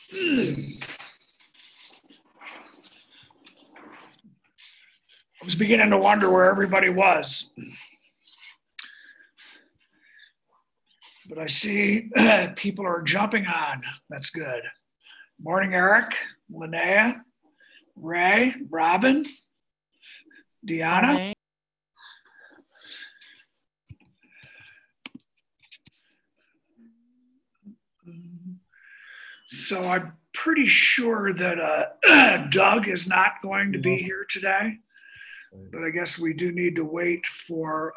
I was beginning to wonder where everybody was. But I see people are jumping on. That's good. Morning, Eric, Linnea, Ray, Robin, Deanna. Morning. So I'm pretty sure that Doug is not going to be here today, but I guess we do need to wait for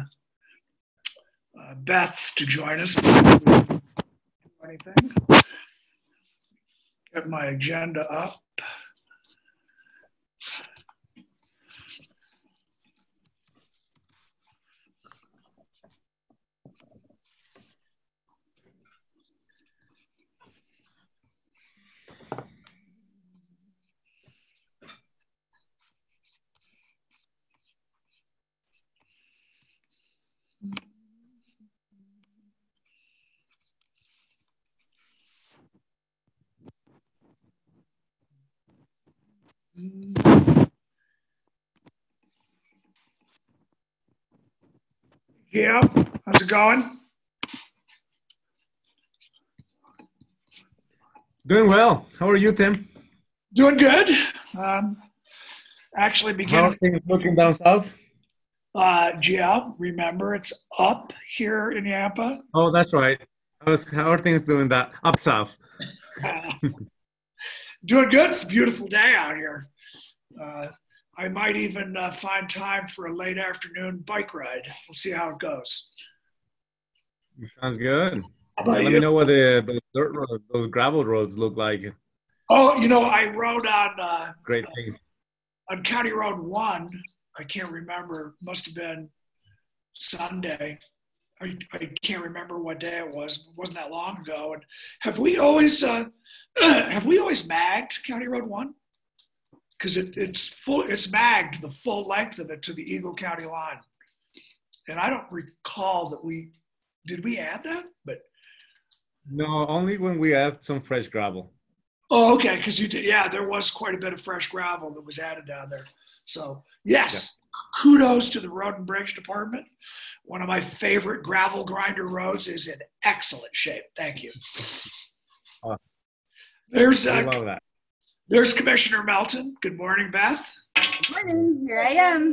Beth to join us. Anything? Get my agenda up. Yeah, how's it going? Doing well. How are you, Tim? Doing good. Actually How beginning. are things looking down south? Yeah, remember it's up here in Yampa. Oh, that's right. How are things doing that up south? Doing good. It's a beautiful day out here. I might even find time for a late afternoon bike ride. We'll see how it goes. Sounds good. How about Let you? me know what those dirt roads, those gravel roads look like. Oh, I rode on Great things. on County Road 1. I can't remember. Must have been Sunday. I can't remember what day it was. It wasn't that long ago. And have we always magged County Road 1? Because it's magged the full length of it to the Eagle County line. And I don't recall that did we add that? But No, only when we add some fresh gravel. oh, okay, because you did. Yeah, there was quite a bit of fresh gravel that was added down there. So yes, kudos to the Road and Bridge Department. One of my favorite gravel grinder roads is in excellent shape. Thank you. There's I love that. There's Commissioner Melton. Good morning, Beth. Good morning. Here I am.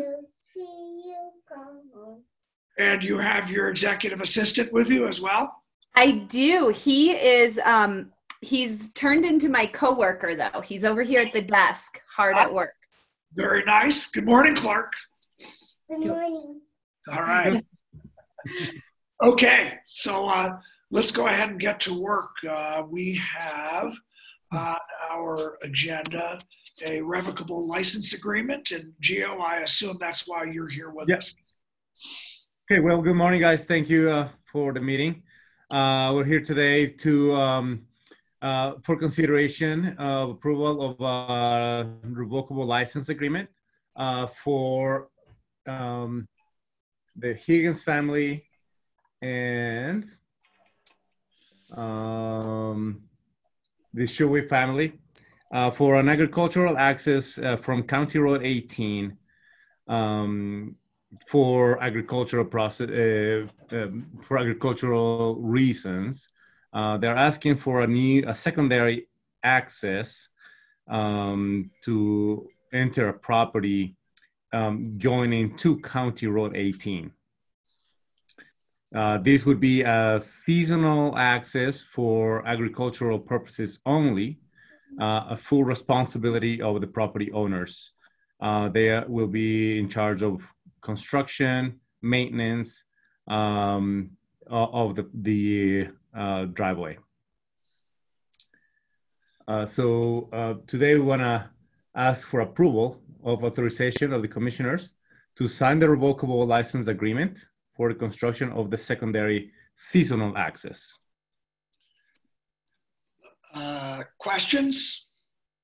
And you have your executive assistant with you as well? I do. He is he's turned into my coworker though. He's over here at the desk, hard at work. Very nice. Good morning, Clark. Good morning. All right. Okay, so let's go ahead and get to work. We have on our agenda a revocable license agreement, and Gio, I assume that's why you're here with us. Okay, well, good morning, guys. Thank you for the meeting. We're here today to for consideration of approval of a revocable license agreement for the Higgins family and the Shuey family for an agricultural access from County Road 18 for agricultural for agricultural reasons. They're asking for a secondary access to enter a property joining to County Road 18. This would be a seasonal access for agricultural purposes only, a full responsibility of the property owners. They will be in charge of construction, maintenance of the driveway. So today we want to ask for approval of authorization of the commissioners to sign the revocable license agreement for the construction of the secondary seasonal access. Questions?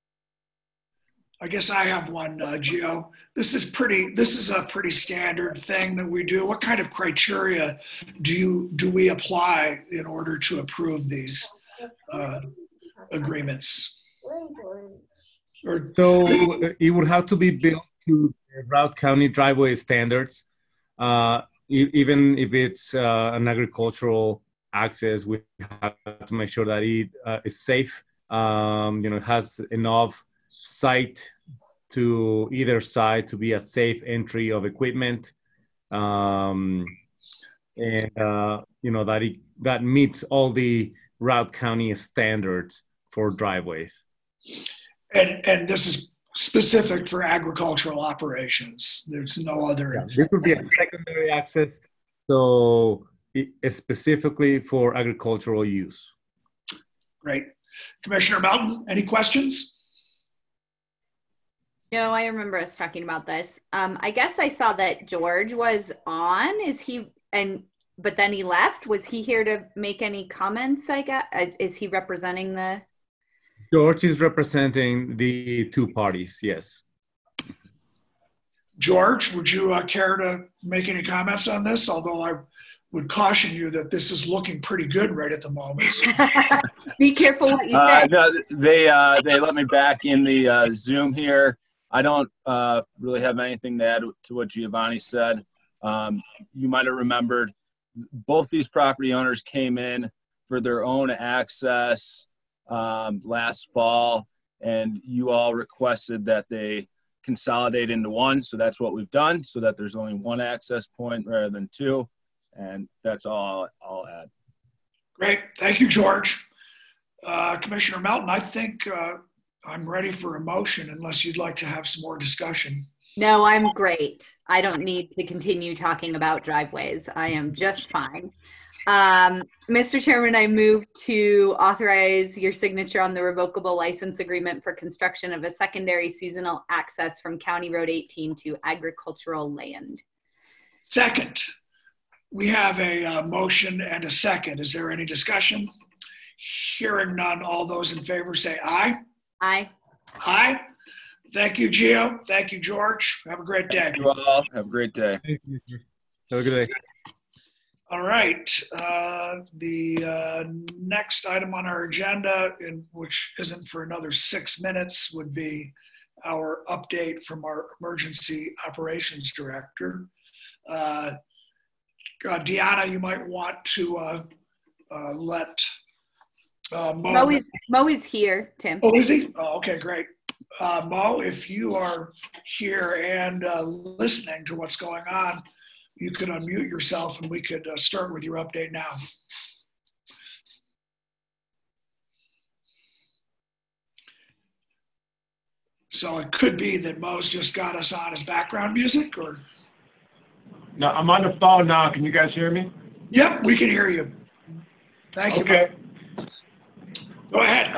I guess I have one, Gio. This is a pretty standard thing that we do. What kind of criteria do we apply in order to approve these agreements? Or So it would have to be built to the Routt County driveway standards. Even if it's an agricultural access, we have to make sure that it is safe. It has enough sight to either side to be a safe entry of equipment, and that meets all the Routt County standards for driveways. And this is specific for agricultural operations. There's no other. Yeah, this would be a secondary access, so it's specifically for agricultural use. Great. Commissioner Melton, any questions? No, I remember us talking about this. I guess I saw that George was on. But then he left. Was he here to make any comments? I guess is he representing the? George is representing the two parties. Yes. George, would you care to make any comments on this? Although I would caution you that this is looking pretty good right at the moment. So. Be careful what you say. No, they let me back in the Zoom here. I don't really have anything to add to what Giovanni said. You might have remembered both these property owners came in for their own access last fall, and you all requested that they consolidate into one. So that's what we've done, so that there's only one access point rather than two. And that's all I'll add. Great. Thank you, George. Commissioner Melton, I think I'm ready for a motion unless you'd like to have some more discussion. No, I'm great. I don't need to continue talking about driveways. I am just fine. Mr. Chairman, I move to authorize your signature on the revocable license agreement for construction of a secondary seasonal access from County Road 18 to agricultural land. Second. We have a motion and a second. Is there any discussion? Hearing none, all those in favor say aye. Aye. Aye. Thank you, Gio. Thank you, George. Have a great day. Thank you all. Have a great day. Thank you. Have a good day. All right. The next item on our agenda, which isn't for another 6 minutes, would be our update from our Emergency Operations Director. Deanna, you might want to let Mo is here, Tim. Oh, is he? Oh, okay, great. Mo, if you are here and listening to what's going on, you could unmute yourself and we could start with your update now. So it could be that Mo's just got us on as background music, or? No, I'm on the phone now. Can you guys hear me? Yep, we can hear you. Thank you. Okay. Go ahead.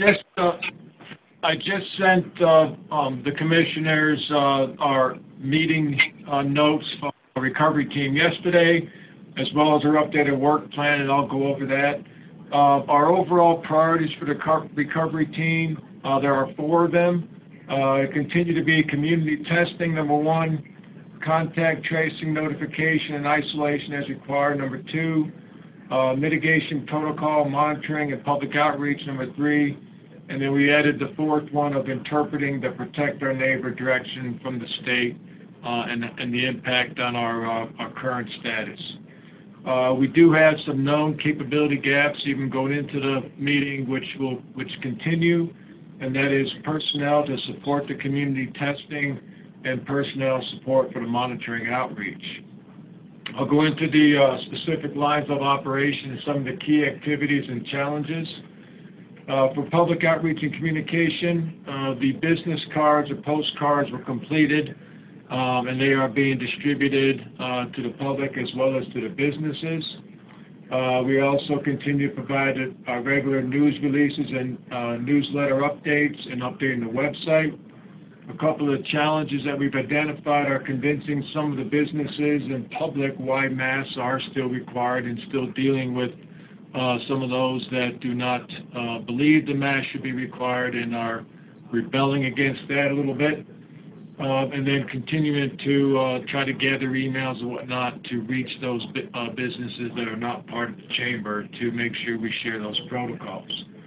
I just sent the commissioners our meeting notes for the recovery team yesterday, as well as our updated work plan, and I'll go over that. Our overall priorities for the recovery team, there are 4 of them. Continue to be community testing, number 1. Contact tracing, notification, and isolation as required, number 2. Mitigation protocol, monitoring, and public outreach, number 3. And then we added the 4th one of interpreting the protect our neighbor direction from the state and the impact on our current status. We do have some known capability gaps even going into the meeting, which continue, and that is personnel to support the community testing and personnel support for the monitoring and outreach. I'll go into the specific lines of operation and some of the key activities and challenges. For public outreach and communication, the business cards or postcards were completed, and they are being distributed to the public as well as to the businesses. We also continue to provide our regular news releases and newsletter updates and updating the website. A couple of challenges that we've identified are convincing some of the businesses and public why masks are still required, and still dealing with some of those that do not believe the mask should be required and are rebelling against that a little bit. And then continuing to try to gather emails and whatnot to reach those businesses that are not part of the chamber to make sure we share those protocols.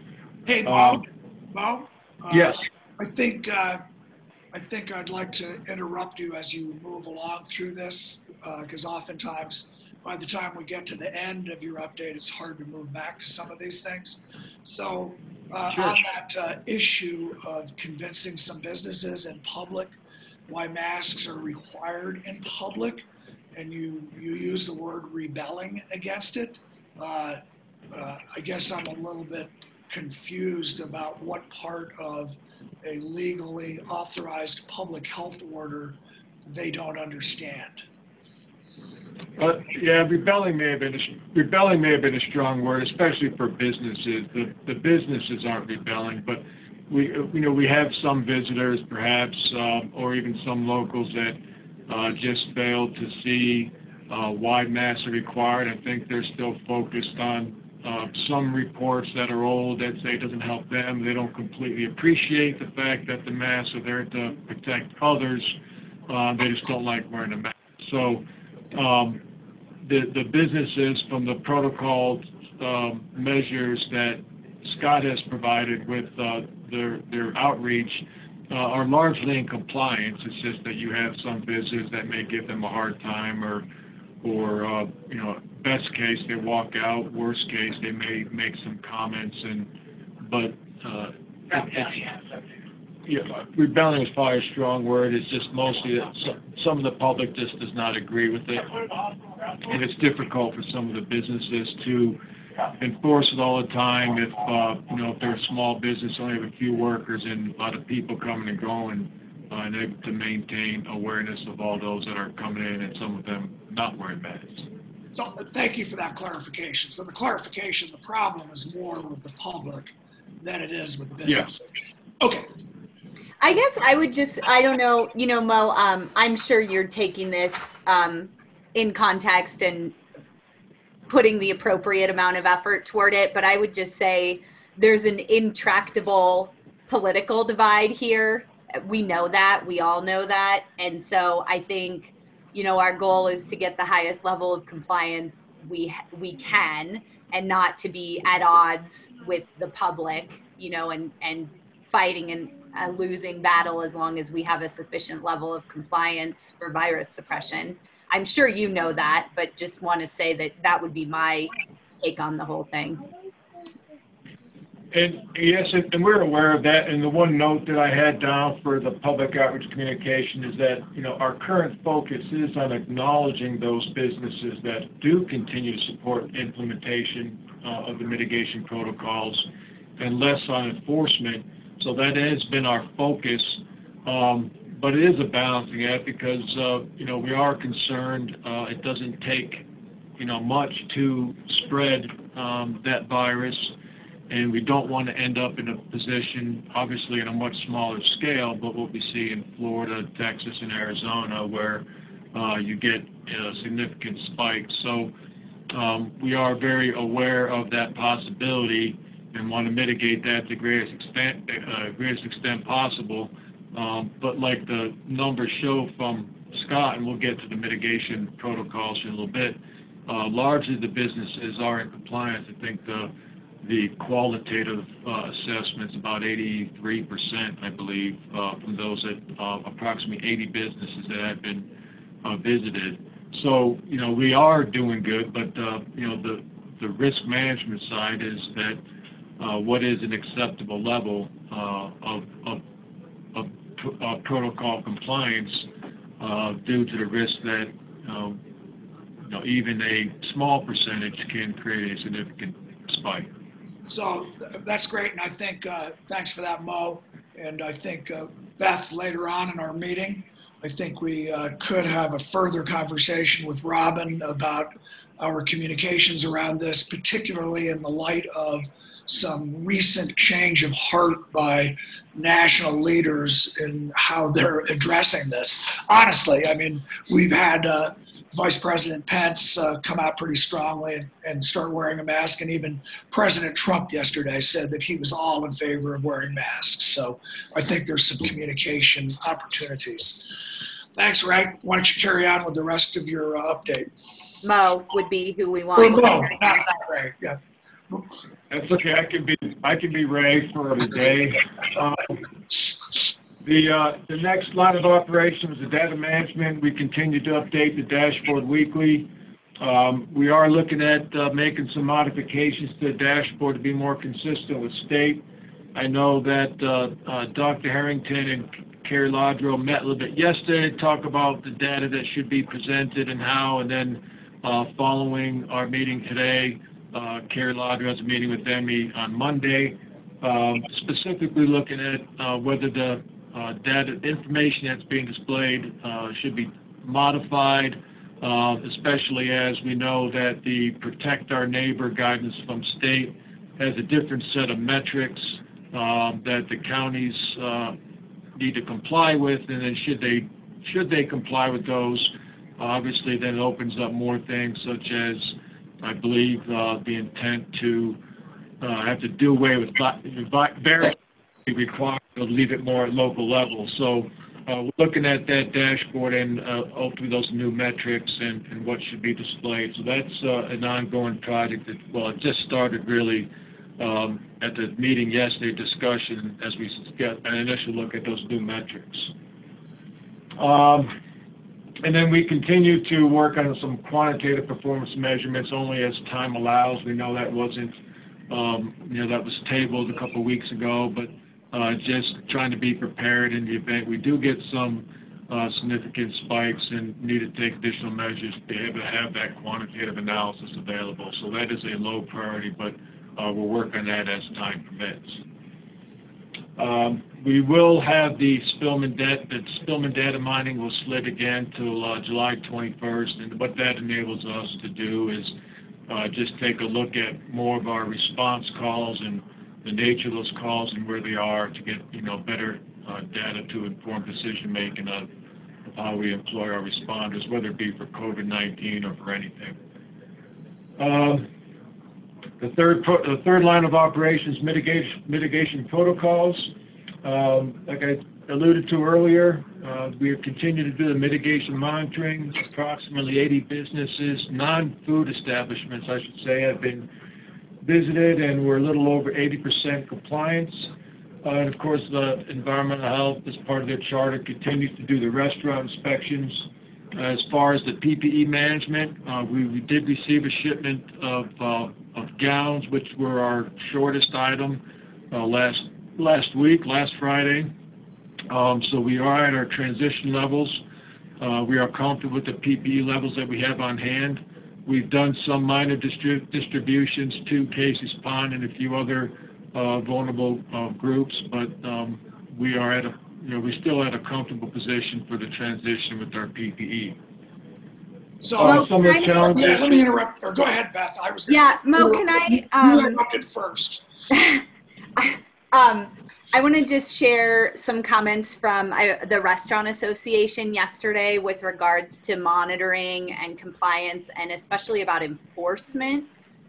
Hey, Mo. Mo. Yes. I think I'd like to interrupt you as you move along through this, because oftentimes by the time we get to the end of your update, it's hard to move back to some of these things. So Sure. on that issue of convincing some businesses in public why masks are required in public, and you use the word rebelling against it, I guess I'm a little bit confused about what part of a legally authorized public health order they don't understand. Yeah, rebelling may have been a strong word, especially for businesses. The businesses aren't rebelling, but we have some visitors, perhaps, or even some locals that just failed to see why masks are required. I think they're still focused on some reports that are old that say it doesn't help them. They don't completely appreciate the fact that the masks are there to protect others. They just don't like wearing a mask. So the businesses, from the protocol measures that Scott has provided with their outreach, are largely in compliance. It's just that you have some visitors that may give them a hard time, or best case they walk out, worst case they may make some comments, but rebelling is probably a strong word. It's just mostly that some of the public just does not agree with it, and it's difficult for some of the businesses to enforce it all the time. If they're a small business, only have a few workers and a lot of people coming and going, and able to maintain awareness of all those that are coming in, and some of them not wearing masks. So thank you for that clarification. So the problem is more with the public than it is with the businesses. Yeah. Okay. I guess I would I don't know, Mo, I'm sure you're taking this in context and putting the appropriate amount of effort toward it, but I would just say there's an intractable political divide here. We know that, we all know that. And so I think, our goal is to get the highest level of compliance we can, and not to be at odds with the public, and fighting a losing battle as long as we have a sufficient level of compliance for virus suppression. I'm sure you know that, but just want to say that would be my take on the whole thing. And yes, and we're aware of that. And the one note that I had down for the public outreach communication is that, our current focus is on acknowledging those businesses that do continue to support implementation of the mitigation protocols, and less on enforcement. So that has been our focus. But it is a balancing act because, we are concerned it doesn't take, much to spread that virus. And we don't want to end up in a position, obviously in a much smaller scale, but what we see in Florida, Texas, and Arizona, where you get significant spikes. So we are very aware of that possibility and want to mitigate that to the greatest extent possible. But like the numbers show from Scott, and we'll get to the mitigation protocols in a little bit, largely the businesses are in compliance. I think the qualitative assessment's about 83%, I believe, from those that approximately 80 businesses that have been visited. So, we are doing good, but, the risk management side is that what is an acceptable level of protocol compliance due to the risk that, even a small percentage can create a significant spike. So that's great, and I think thanks for that, Mo. And I think Beth, later on in our meeting, I think we could have a further conversation with Robin about our communications around this, particularly in the light of some recent change of heart by national leaders in how they're addressing this. Honestly, I mean, we've had Vice President Pence come out pretty strongly and start wearing a mask. And even President Trump yesterday said that he was all in favor of wearing masks. So I think there's some communication opportunities. Thanks, Ray. Why don't you carry on with the rest of your update? Mo would be who we want. Mo, not Ray. Yeah. That's okay. I can be Ray for the day. The next line of operation is the data management. We continue to update the dashboard weekly. We are looking at making some modifications to the dashboard to be more consistent with state. I know that Dr. Harrington and Carrie Laudrow met a little bit yesterday to talk about the data that should be presented and how, and then following our meeting today, Carrie Laudrow has a meeting with Emmy on Monday, specifically looking at whether the data information that's being displayed should be modified, especially as we know that the Protect Our Neighbor guidance from state has a different set of metrics that the counties need to comply with, and then should they comply with those, obviously then it opens up more things, such as, I believe, the intent to have to do away with very required to leave it more at local level. So we're looking at that dashboard and ultimately those new metrics and what should be displayed. So that's an ongoing project that, well, it just started really at the meeting yesterday, discussion as we get an initial look at those new metrics. And then we continue to work on some quantitative performance measurements only as time allows. We know that wasn't, that was tabled a couple of weeks ago, but just trying to be prepared in the event we do get some significant spikes and need to take additional measures to be able to have that quantitative analysis available. So that is a low priority, but we'll work on that as time permits. We will have the Spillman data mining will slip again till July 21st, and what that enables us to do is just take a look at more of our response calls and the nature of those calls and where they are to get better data to inform decision making of how we employ our responders, whether it be for COVID-19 or for anything. The third line of operations, mitigation protocols. Like I alluded to earlier, we continue to do the mitigation monitoring. Approximately 80 businesses, non-food establishments, I should say, have been visited, and we're a little over 80% compliance. And of course, the environmental health, as part of their charter, continues to do the restaurant inspections. As far as the PPE management, we did receive a shipment of gowns, which were our shortest item last Friday. So we are at our transition levels. We are comfortable with the PPE levels that we have on hand. We've done some minor distributions to Casey's Pond and a few other vulnerable groups, but we are at we're still at a comfortable position for the transition with our PPE. So some of the challenges. let me interrupt. Or go ahead, Beth. I was. Mo, can I? You interrupted first. I want to just share some comments from the Restaurant Association yesterday with regards to monitoring and compliance, and especially about enforcement.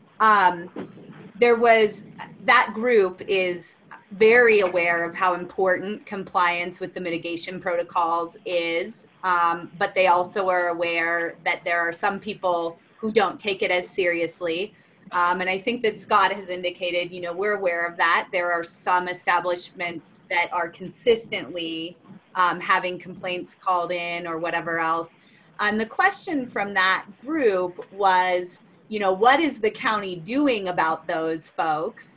That group is very aware of how important compliance with the mitigation protocols is, but they also are aware that there are some people who don't take it as seriously. And I think that Scott has indicated, we're aware of that. There are some establishments that are consistently having complaints called in or whatever else. And the question from that group was, what is the county doing about those folks?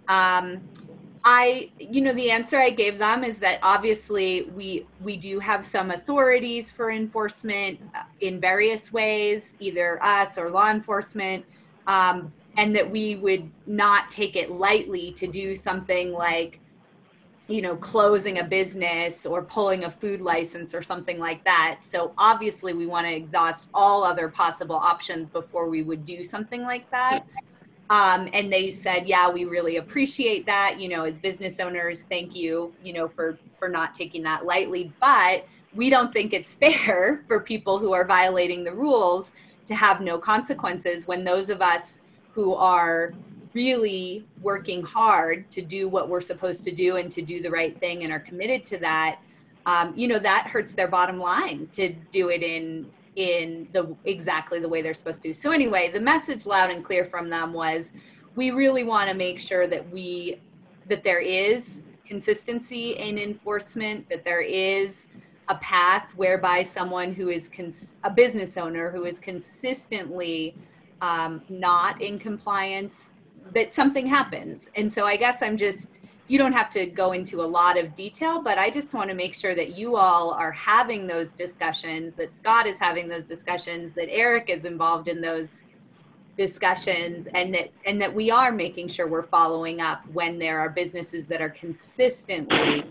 The answer I gave them is that obviously we do have some authorities for enforcement in various ways, either us or law enforcement, and that we would not take it lightly to do something like, closing a business or pulling a food license or something like that. So obviously we want to exhaust all other possible options before we would do something like that. And they said, yeah, we really appreciate that. As business owners, thank you, for not taking that lightly. But we don't think it's fair for people who are violating the rules to have no consequences when those of us who are really working hard to do what we're supposed to do and to do the right thing and are committed to that, that hurts their bottom line to do it in exactly the way they're supposed to. So anyway, the message loud and clear from them was, we really want to make sure that that there is consistency in enforcement, that there is a path whereby someone who is a business owner who is consistently not in compliance, that something happens. And so I guess you don't have to go into a lot of detail, but I just want to make sure that you all are having those discussions, that Scott is having those discussions, that Eric is involved in those discussions, and that we are making sure we're following up when there are businesses that are consistently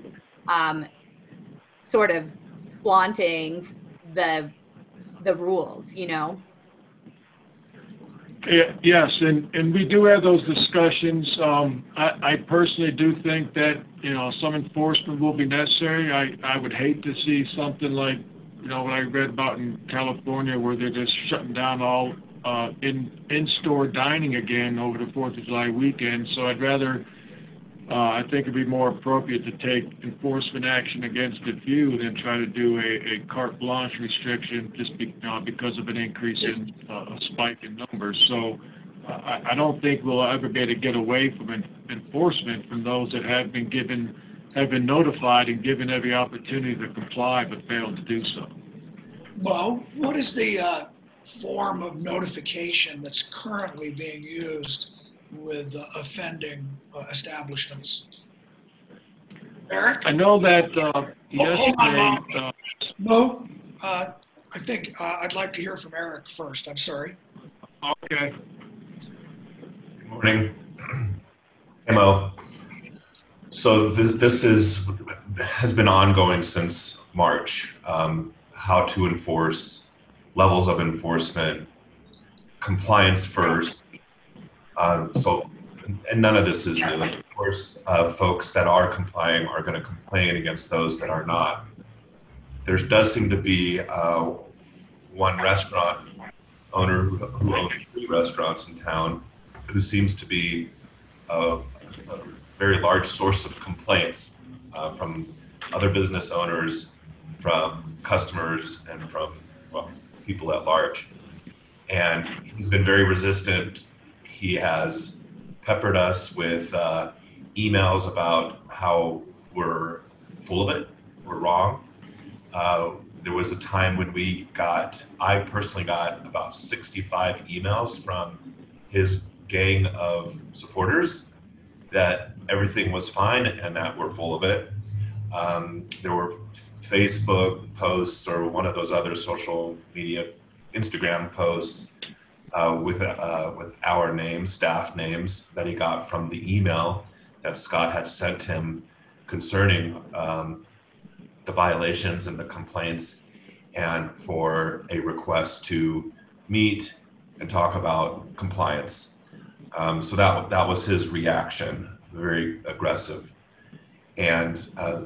sort of flaunting the rules, you know? Yes, and we do have those discussions. I personally do think that, some enforcement will be necessary. I would hate to see something like, what I read about in California, where they're just shutting down all in-store dining again over the 4th of July weekend. So I'd rather, I think it'd be more appropriate to take enforcement action against a few than try to do a carte blanche restriction just because of an increase in a spike in numbers. So I don't think we'll ever be able to get away from enforcement from those that have been notified and given every opportunity to comply but failed to do so. Mo, what is the form of notification that's currently being used with offending establishments? Eric? I know that Hold on, yesterday... Mo, I think I'd like to hear from Eric first. I'm sorry. Okay. Good morning. Mo. So this has been ongoing since March, how to enforce, levels of enforcement, compliance first. And none of this is new. Of course, folks that are complying are going to complain against those that are not. There does seem to be one restaurant owner who owns 3 restaurants in town who seems to be a very large source of complaints from other business owners, from customers, and from people at large. And he's been very resistant. He has peppered us with emails about how we're full of it, we're wrong. There was a time when I personally got about 65 emails from his gang of supporters that everything was fine and that we're full of it. There were Facebook posts or one of those other social media, Instagram posts with our names, staff names that he got from the email that Scott had sent him concerning the violations and the complaints, and for a request to meet and talk about compliance. So that was his reaction, very aggressive. And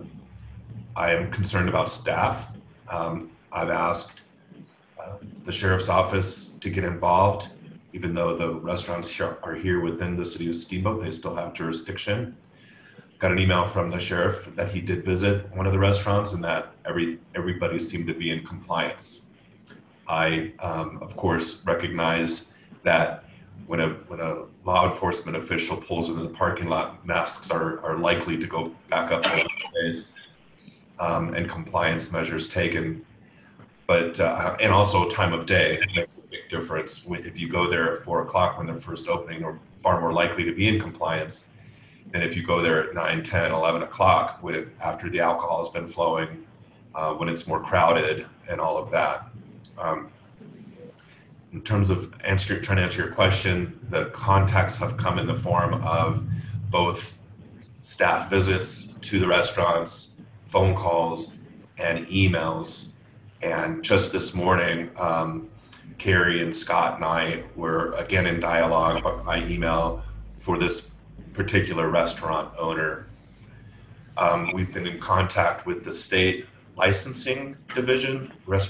I am concerned about staff. I've asked the sheriff's office to get involved. Even though the restaurants are here within the city of Steamboat, they still have jurisdiction. Got an email from the sheriff that he did visit one of the restaurants and that everybody seemed to be in compliance. I, of course, recognize that when a law enforcement official pulls into the parking lot, masks are likely to go back up in place, and compliance measures taken. But and also time of day makes a big difference. If you go there at 4 o'clock when they're first opening, you're far more likely to be in compliance than if you go there at 9, 10, 11 o'clock after the alcohol has been flowing, when it's more crowded and all of that. In terms of trying to answer your question, the contacts have come in the form of both staff visits to the restaurants, phone calls, and emails. And just this morning, Carrie and Scott and I were again in dialogue by email for this particular restaurant owner. We've been in contact with the state licensing division,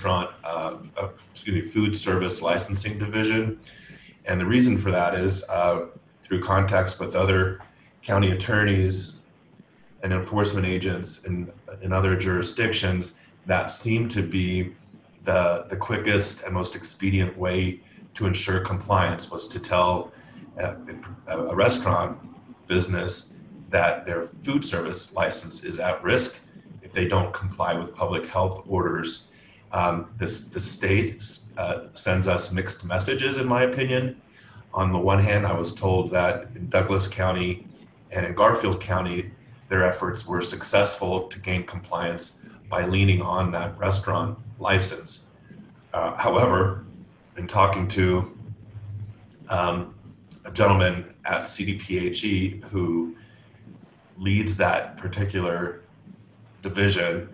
food service licensing division. And the reason for that is through contacts with other county attorneys and enforcement agents in other jurisdictions, that seemed to be the quickest and most expedient way to ensure compliance was to tell a restaurant business that their food service license is at risk if they don't comply with public health orders. The state sends us mixed messages, in my opinion. On the one hand, I was told that in Douglas County and in Garfield County, their efforts were successful to gain compliance by leaning on that restaurant license. However, in talking to a gentleman at CDPHE who leads that particular division,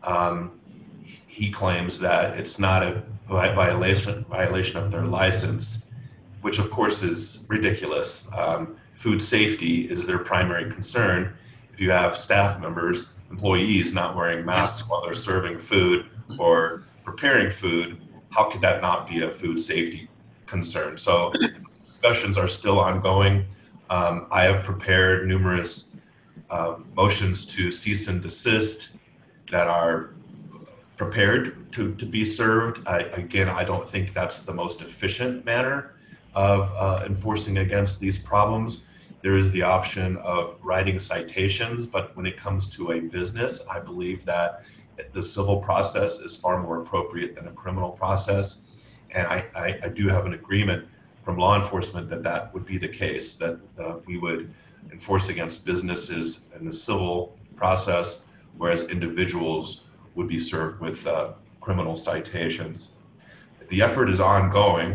he claims that it's not a violation of their license, which of course is ridiculous. Food safety is their primary concern. If you have staff members, employees not wearing masks while they're serving food or preparing food, how could that not be a food safety concern? So discussions are still ongoing. I have prepared numerous motions to cease and desist that are prepared to be served. Again, I don't think that's the most efficient manner of enforcing against these problems. There is the option of writing citations, but when it comes to a business, I believe that the civil process is far more appropriate than a criminal process. And I do have an agreement from law enforcement that that would be the case, that we would enforce against businesses in the civil process, whereas individuals would be served with criminal citations. The effort is ongoing.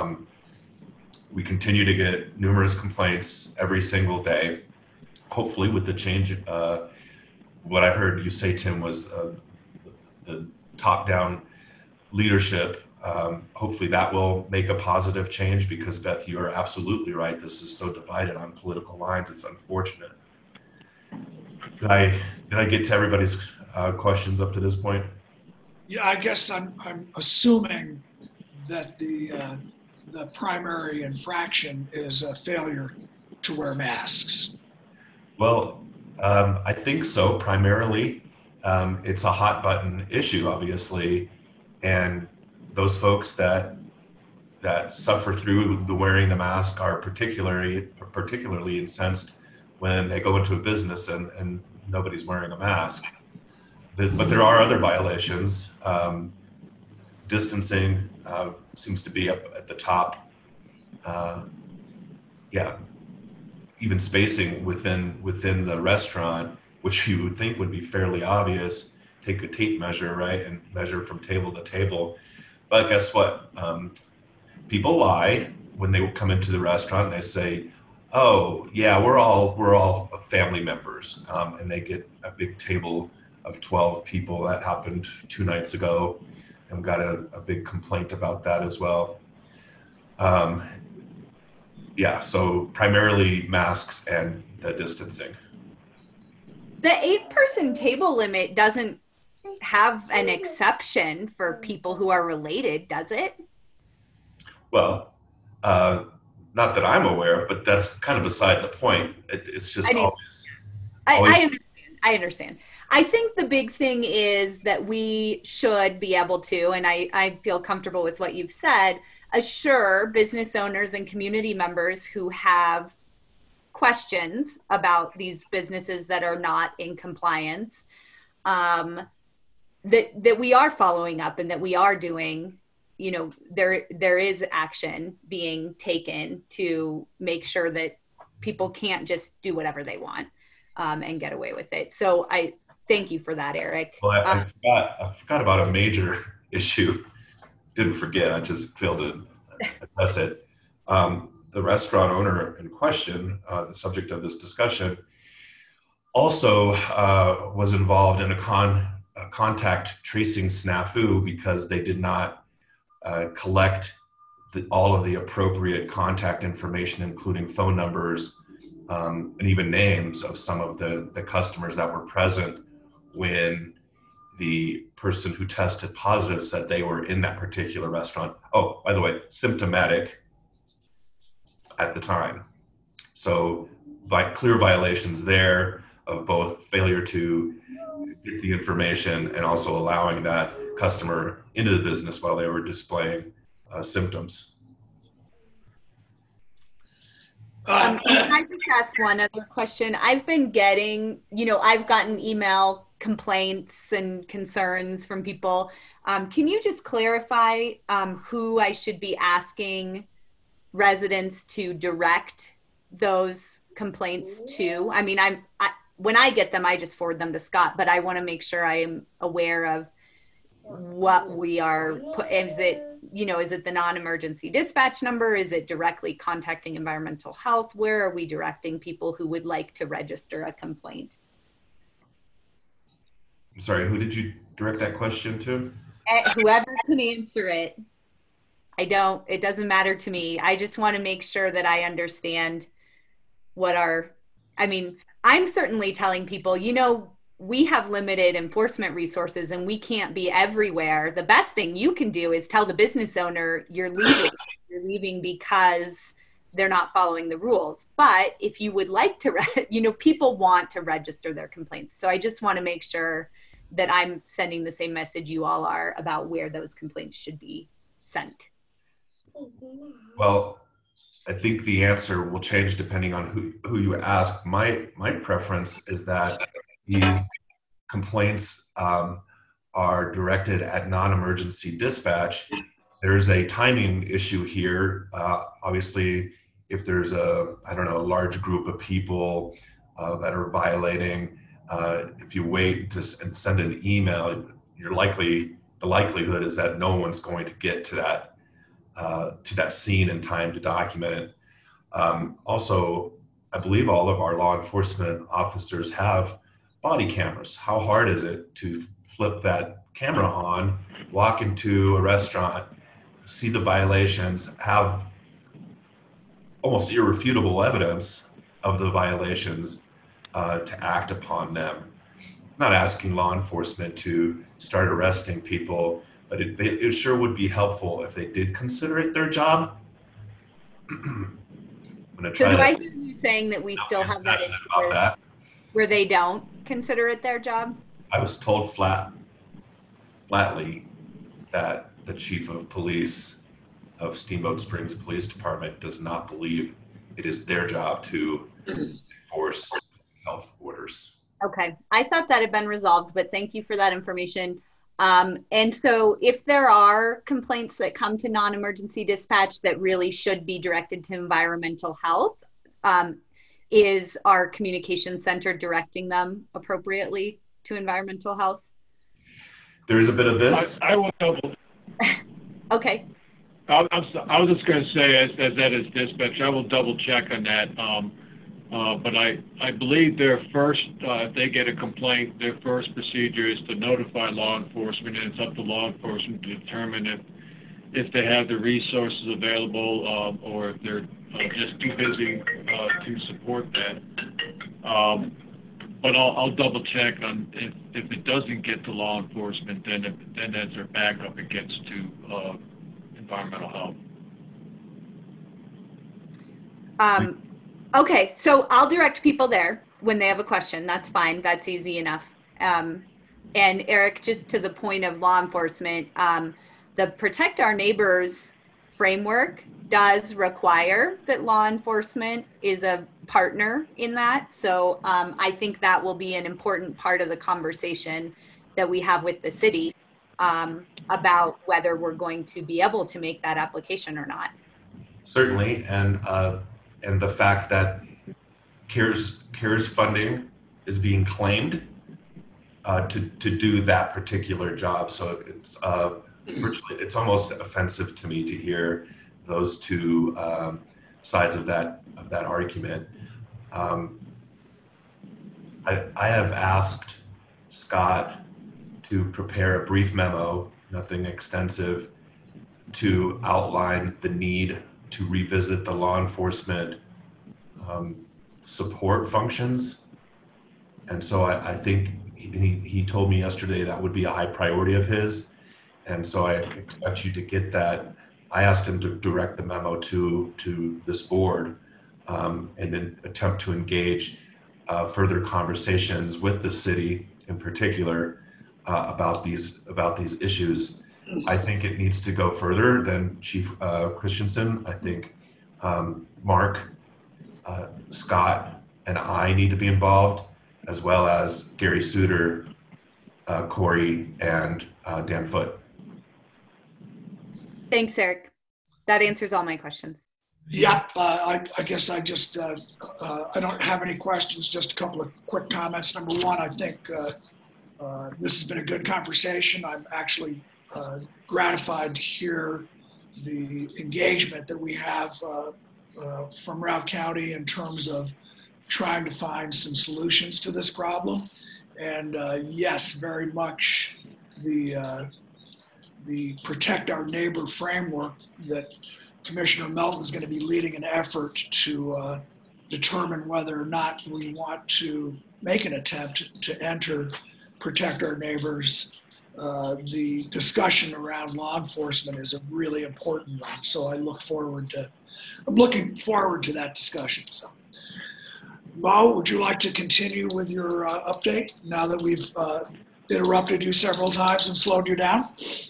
We continue to get numerous complaints every single day. Hopefully with the change, what I heard you say, Tim, was the top-down leadership. Hopefully that will make a positive change, because Beth, you are absolutely right. This is so divided on political lines. It's unfortunate. Did I get to everybody's questions up to this point? Yeah, I guess I'm assuming that the primary infraction is a failure to wear masks. Well, I think so. Primarily, it's a hot button issue, obviously, and those folks that suffer through the wearing the mask are particularly incensed when they go into a business and nobody's wearing a mask. But there are other violations. Distancing seems to be up at the top. Even spacing within the restaurant, which you would think would be fairly obvious. Take a tape measure, right, and measure from table to table. But guess what? People lie when they come into the restaurant and they say, "Oh, yeah, we're all family members," and they get a big table of 12 people. That happened 2 nights ago, and got a big complaint about that as well. So primarily masks and the distancing. The 8-person table limit doesn't have an exception for people who are related, does it? Well, not that I'm aware of, but that's kind of beside the point. It's just always. I understand. I think the big thing is that we should be able to, and I feel comfortable with what you've said, assure business owners and community members who have questions about these businesses that are not in compliance, that we are following up and that we are doing, there is action being taken to make sure that people can't just do whatever they want and get away with it. So I thank you for that, Eric. Well, I forgot about a major issue. Didn't forget, I just failed to address it. The restaurant owner in question, the subject of this discussion, also was involved in a contact tracing snafu because they did not collect all of the appropriate contact information, including phone numbers and even names of some of the customers that were present when the person who tested positive said they were in that particular restaurant. Oh, by the way, symptomatic at the time. So clear violations there of both failure to get the information and also allowing that customer into the business while they were displaying symptoms. Can I just ask one other question? I've been getting, I've gotten email complaints and concerns from people. Can you just clarify who I should be asking residents to direct those complaints to? I mean, when I get them, I just forward them to Scott, but I want to make sure I am aware of what we are is it the non-emergency dispatch number? Is it directly contacting environmental health? Where are we directing people who would like to register a complaint? I'm sorry, who did you direct that question to? Whoever can answer it. It doesn't matter to me. I just want to make sure that I understand I'm certainly telling people, we have limited enforcement resources and we can't be everywhere. The best thing you can do is tell the business owner you're leaving. You're leaving because they're not following the rules. But if you would like to, people want to register their complaints. So I just want to make sure that I'm sending the same message you all are about where those complaints should be sent. Well, I think the answer will change depending on who you ask. My preference is that these complaints are directed at non-emergency dispatch. There's a timing issue here. Obviously, if there's a large group of people that are violating, if you wait and send an email, the likelihood is that no one's going to get to that scene in time to document it. Also, I believe all of our law enforcement officers have body cameras. How hard is it to flip that camera on, walk into a restaurant, see the violations, have almost irrefutable evidence of the violations to act upon them? I'm not asking law enforcement to start arresting people, but it sure would be helpful if they did consider it their job. So do I hear you saying that we still have that issue where they don't consider it their job? I was told flatly that the chief of police of Steamboat Springs Police Department does not believe it is their job to enforce health orders. Okay, I thought that had been resolved, but thank you for that information. And so if there are complaints that come to non-emergency dispatch that really should be directed to environmental health, is our communication center directing them appropriately to environmental health? There's a bit of this. I will double. Okay. I was just going to say, as that is dispatch, I will double check on that. But I believe their first, if they get a complaint, their first procedure is to notify law enforcement, and it's up to law enforcement to determine if they have the resources available or if they're just too busy to support that. But I'll double check on if it doesn't get to law enforcement, then as their backup, it gets to environmental health. Okay, so I'll direct people there when they have a question. That's fine. That's easy enough. And Eric, just to the point of law enforcement, the Protect Our Neighbors framework does require that law enforcement is a partner in that. So I think that will be an important part of the conversation that we have with the city about whether we're going to be able to make that application or not. Certainly, and the fact that CARES funding is being claimed to do that particular job. So it's almost offensive to me to hear those two sides of that argument. I have asked Scott to prepare a brief memo, nothing extensive, to outline the need to revisit the law enforcement support functions. And so I think he told me yesterday that would be a high priority of his. And so I expect you to get that. I asked him to direct the memo to this board and then attempt to engage further conversations with the city in particular about these issues. I think it needs to go further than Chief Christensen. I think Mark Scott and I need to be involved, as well as Gary Suter, Corey, and Dan Foote. Thanks, Eric. That answers all my questions. Yep, I guess I just, I don't have any questions, just a couple of quick comments. Number one, I think this has been a good conversation. I'm actually gratified to hear the engagement that we have from Routt County in terms of trying to find some solutions to this problem. And yes, very much the Protect Our Neighbor framework that Commissioner Melton is going to be leading an effort to determine whether or not we want to make an attempt to enter Protect Our Neighbors. The discussion around law enforcement is a really important one. So I'm looking forward to that discussion. So, Mo, would you like to continue with your update now that we've interrupted you several times and slowed you down?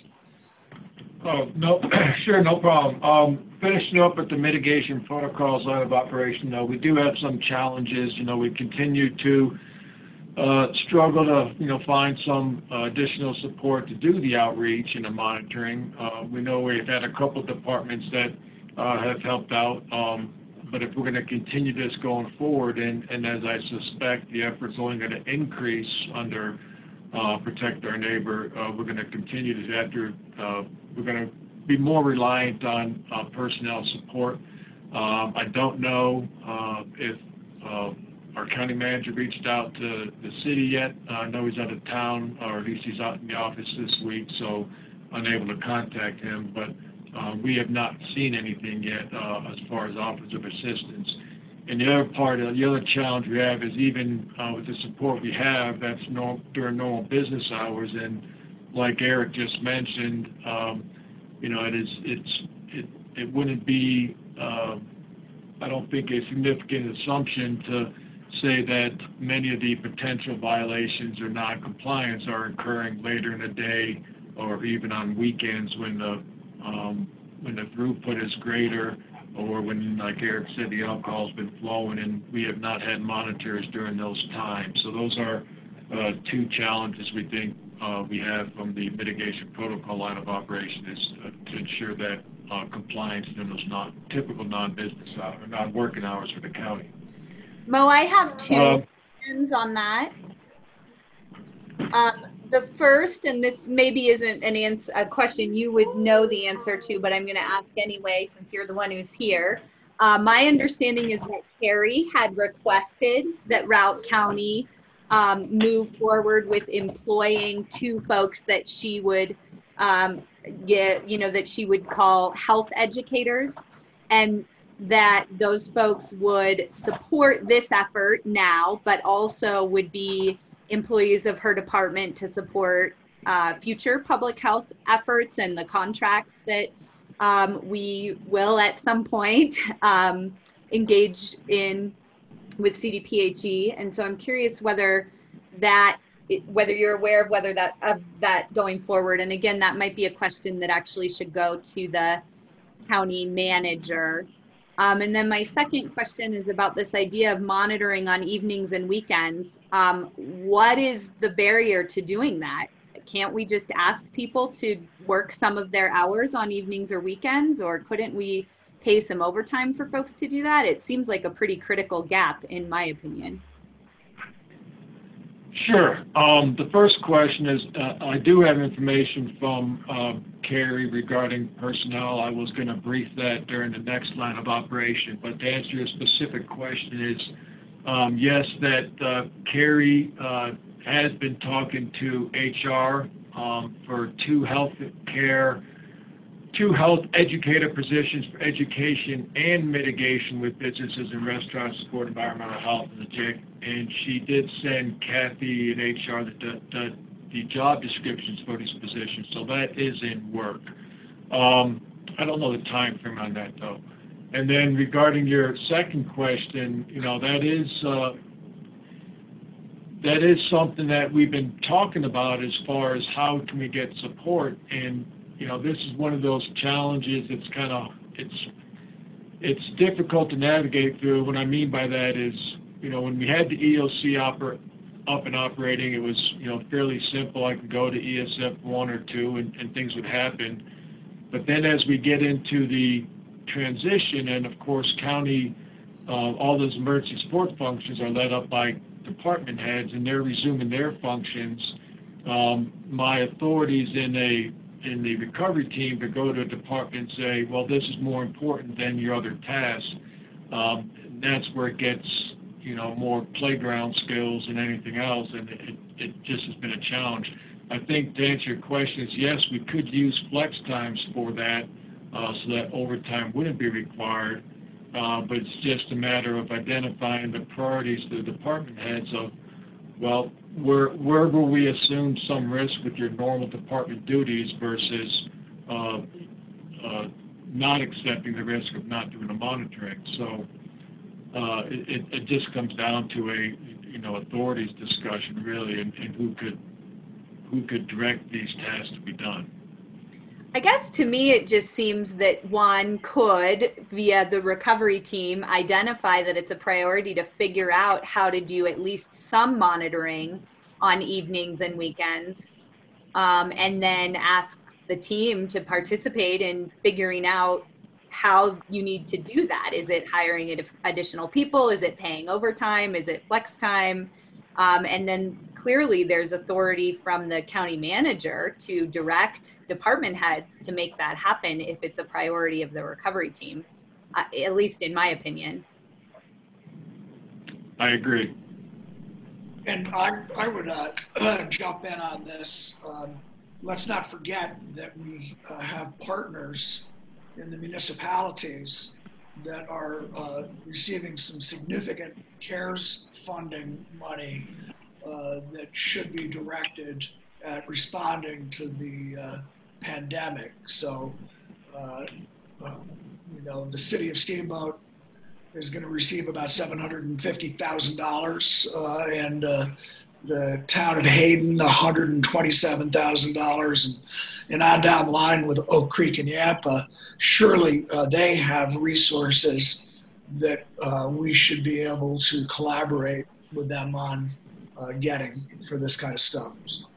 Oh, no, sure, no problem. Finishing up with the mitigation protocols line of operation, though, we do have some challenges. We continue to struggle to, find some additional support to do the outreach and the monitoring. We know we've had a couple of departments that have helped out, but if we're going to continue this going forward, and as I suspect the effort's only going to increase under Protect Our Neighbor, we're going to continue to have to, we're going to be more reliant on personnel support. I don't know if our county manager reached out to the city yet. I know he's out of town, or at least he's out in the office this week, so unable to contact him, but we have not seen anything yet as far as offers of assistance. And the other challenge we have is even with the support we have, that's during normal business hours, and like Eric just mentioned, it wouldn't be, I don't think, a significant assumption to say that many of the potential violations or non-compliance are occurring later in the day or even on weekends when the throughput is greater, or when, like Eric said, the alcohol's been flowing and we have not had monitors during those times. So those are two challenges we think we have from the mitigation protocol line of operation, is to ensure that compliance in those typical non-business hours, non-working hours for the county. Mo, I have two questions on that. The first, and this maybe isn't a question you would know the answer to, but I'm going to ask anyway since you're the one who's here. My understanding is that Carrie had requested that Routt County move forward with employing two folks that she would that she would call health educators, and that those folks would support this effort now, but also would be employees of her department to support future public health efforts and the contracts that we will at some point engage in with CDPHE. And so I'm curious whether you're aware of that going forward. And again, that might be a question that actually should go to the county manager. And then my second question is about this idea of monitoring on evenings and weekends. What is the barrier to doing that? Can't we just ask people to work some of their hours on evenings or weekends, or couldn't we pay some overtime for folks to do that? It seems like a pretty critical gap, in my opinion. Sure. The first question is, I do have information from Carrie regarding personnel. I was going to brief that during the next line of operation, but to answer your specific question is, yes, that Carrie has been talking to HR for two health educator positions for education and mitigation with businesses and restaurants, support environmental health, and she did send Kathy and HR the job descriptions for these positions, so that is in work. I don't know the time frame on that though. And then regarding your second question, that is something that we've been talking about as far as how can we get support. And this is one of those challenges. it's difficult to navigate through. What I mean by that is, when we had the EOC up and operating, it was, fairly simple. I could go to ESF 1 or 2 and things would happen. But then as we get into the transition, and of course county, all those emergency support functions are led up by department heads, and they're resuming their functions. My authorities in the recovery team to go to a department and say, well, this is more important than your other tasks. And that's where it gets, more playground skills than anything else, and it just has been a challenge. I think to answer your question is, yes, we could use flex times for that, so that overtime wouldn't be required, but it's just a matter of identifying the priorities to the department heads of, well, where will we assume some risk with your normal department duties versus not accepting the risk of not doing the monitoring. So it just comes down to a authorities discussion really, and who could direct these tasks to be done. I guess to me, it just seems that one could, via the recovery team, identify that it's a priority to figure out how to do at least some monitoring on evenings and weekends, and then ask the team to participate in figuring out how you need to do that. Is it hiring additional people? Is it paying overtime? Is it flex time? And then clearly there's authority from the county manager to direct department heads to make that happen if it's a priority of the recovery team, at least in my opinion. I agree. And I would jump in on this. Let's not forget that we have partners in the municipalities that are receiving some significant CARES funding money that should be directed at responding to the pandemic. So, the city of Steamboat is going to receive about $750,000, and the town of Hayden, $127,000, and on down the line with Oak Creek and Yampa. Surely they have resources that we should be able to collaborate with them on getting for this kind of stuff.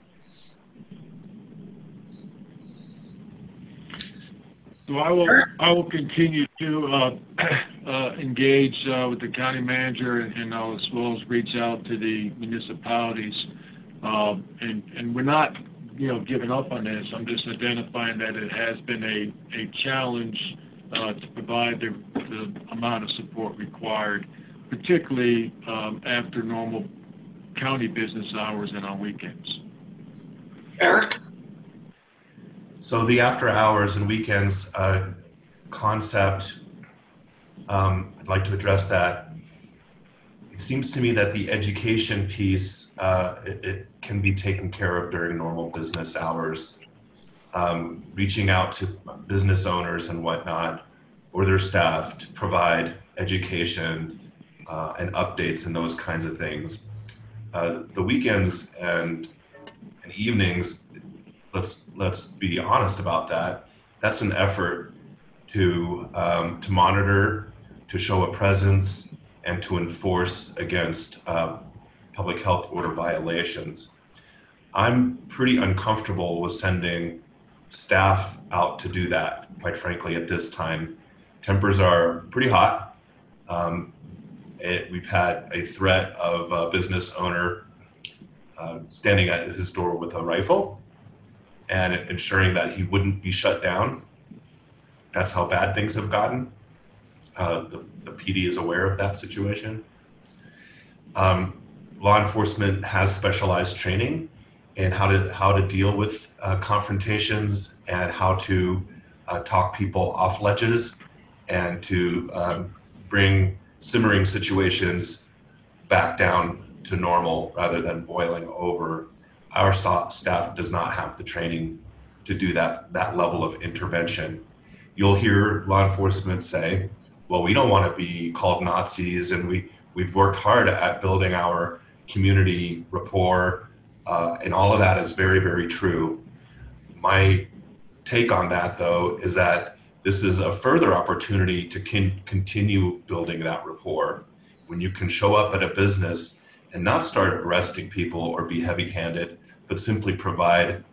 So I will continue to engage with the county manager, and I'll as well as reach out to the municipalities. And we're not, giving up on this. I'm just identifying that it has been a challenge to provide the amount of support required, particularly after normal county business hours and on weekends. Eric? So the after hours and weekends concept, I'd like to address that. It seems to me that the education piece, it can be taken care of during normal business hours. Reaching out to business owners and whatnot, or their staff, to provide education and updates and those kinds of things. The weekends and evenings, let's be honest about that. That's an effort to monitor, to show a presence, and to enforce against public health order violations. I'm pretty uncomfortable with sending staff out to do that, quite frankly, at this time. Tempers are pretty hot. We've had a threat of a business owner standing at his door with a rifle and ensuring that he wouldn't be shut down. That's how bad things have gotten. The PD is aware of that situation. Law enforcement has specialized training in how to deal with confrontations and how to talk people off ledges and to bring simmering situations back down to normal rather than boiling over. Our staff does not have the training to do that level of intervention. You'll hear law enforcement say, well, we don't want to be called Nazis, and we've worked hard at building our community rapport, and all of that is very, very true. My take on that, though, is that this is a further opportunity to continue building that rapport. When you can show up at a business and not start arresting people or be heavy-handed, but simply provide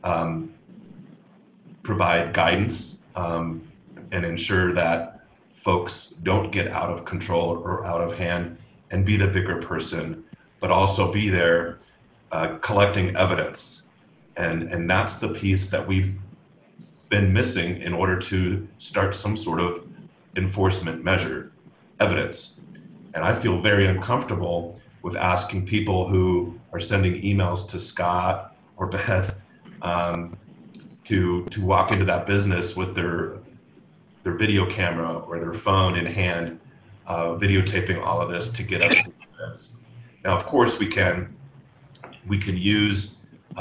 guidance and ensure that folks don't get out of control or out of hand, and be the bigger person, but also be there collecting evidence. And that's the piece that we've been missing in order to start some sort of enforcement measure, evidence. And I feel very uncomfortable with asking people who are sending emails to Scott or Beth to walk into that business with their video camera or their phone in hand, videotaping all of this to get us the evidence. Now, of course, we can use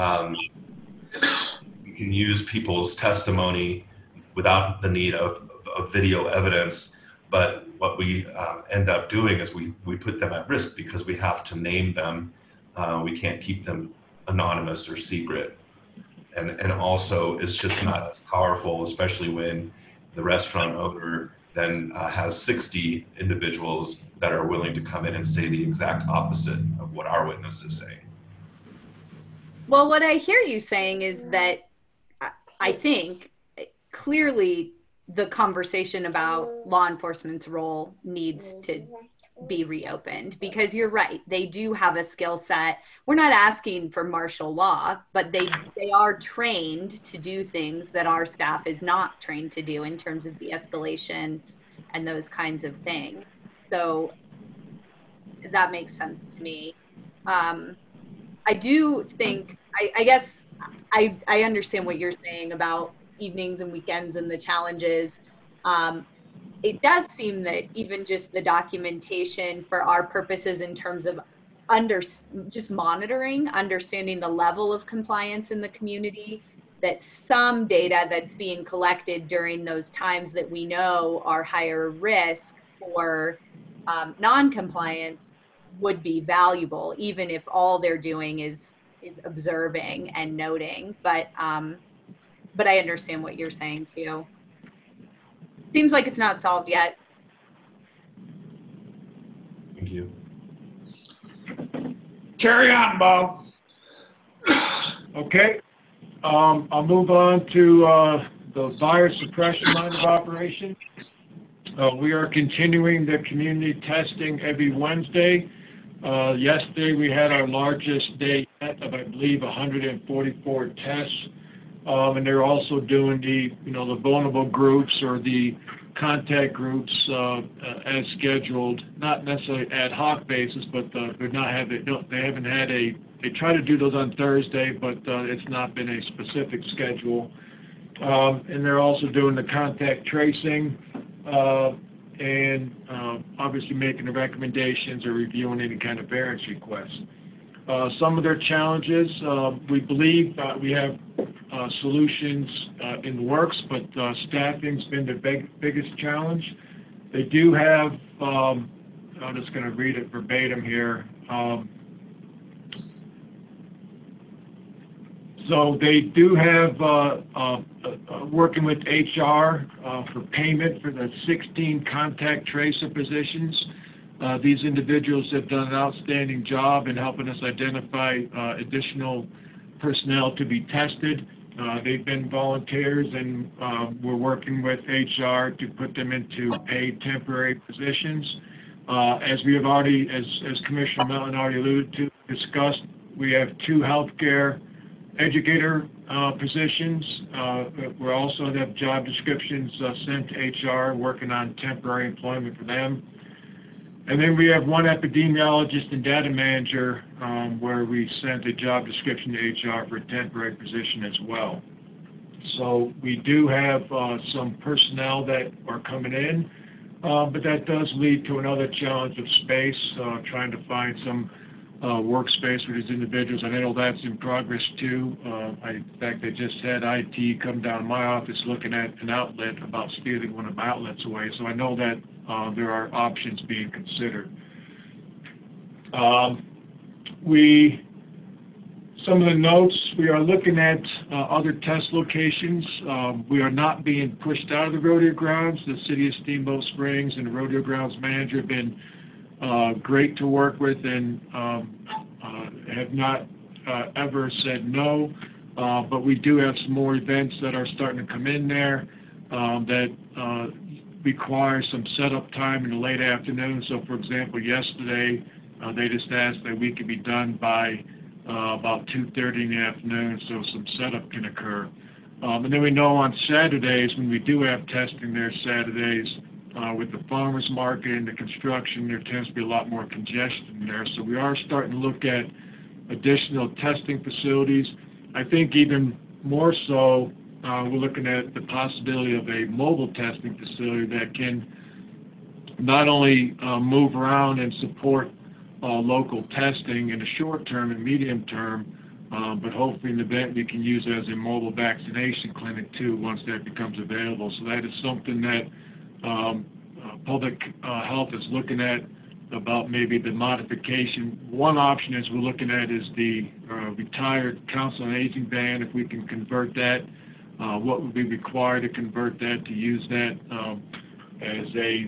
people's testimony without the need of video evidence, but what we end up doing is we put them at risk because we have to name them. We can't keep them anonymous or secret. And also, it's just not as powerful, especially when the restaurant owner then has 60 individuals that are willing to come in and say the exact opposite of what our witness is saying. Well, what I hear you saying is that I think clearly the conversation about law enforcement's role needs to be reopened, because you're right, they do have a skill set. We're not asking for martial law, but they are trained to do things that our staff is not trained to do in terms of de-escalation and those kinds of things. So that makes sense to me. I do think, I guess I understand what you're saying about evenings and weekends and the challenges. It does seem that even just the documentation for our purposes in terms of just monitoring, understanding the level of compliance in the community, that some data that's being collected during those times that we know are higher risk for non-compliance would be valuable, even if all they're doing is observing and noting. But I understand what you're saying too. Seems like it's not solved yet. Thank you. Carry on, Bo. Okay. I'll move on to the virus suppression line of operation. We are continuing the community testing every Wednesday. Yesterday we had our largest day yet of, I believe, 144 tests. And they're also doing the vulnerable groups or the contact groups as scheduled, not necessarily ad hoc basis, but they haven't had they try to do those on Thursday, but it's not been a specific schedule. And they're also doing the contact tracing and obviously making the recommendations or reviewing any kind of variance requests. Some of their challenges, we believe we have solutions in the works, but staffing's been the biggest challenge. They do have, I'm just going to read it verbatim here. So they do have working with HR for payment for the 16 contact tracer positions. These individuals have done an outstanding job in helping us identify additional personnel to be tested. They've been volunteers, and we're working with HR to put them into paid temporary positions. As we have already, as Commissioner Mellon already alluded to, discussed, we have 2 healthcare educator positions. We also have job descriptions sent to HR, working on temporary employment for them. And then we have 1 epidemiologist and data manager where we sent a job description to HR for a temporary position as well. So we do have some personnel that are coming in, but that does lead to another challenge of space, trying to find some workspace for these individuals. I know that's in progress too. In fact, they just had IT come down to my office looking at an outlet about stealing one of my outlets away. So I know that there are options being considered. Some of the notes, we are looking at other test locations. We are not being pushed out of the rodeo grounds. The city of Steamboat Springs and the rodeo grounds manager have been great to work with and have not ever said no. But we do have some more events that are starting to come in there that require some setup time in the late afternoon. So, for example, yesterday they just asked that we could be done by about 2:30 in the afternoon, so some setup can occur. And then we know on Saturdays, when we do have testing there Saturdays, with the farmers market and the construction, there tends to be a lot more congestion there. So we are starting to look at additional testing facilities. I think even more so, we're looking at the possibility of a mobile testing facility that can not only move around and support local testing in the short term and medium term, but hopefully in the event we can use it as a mobile vaccination clinic too once that becomes available. So that is something that public health is looking at about maybe the modification. One option is we're looking at is the retired council on aging van. If we can convert that, what would be required to convert that to use that as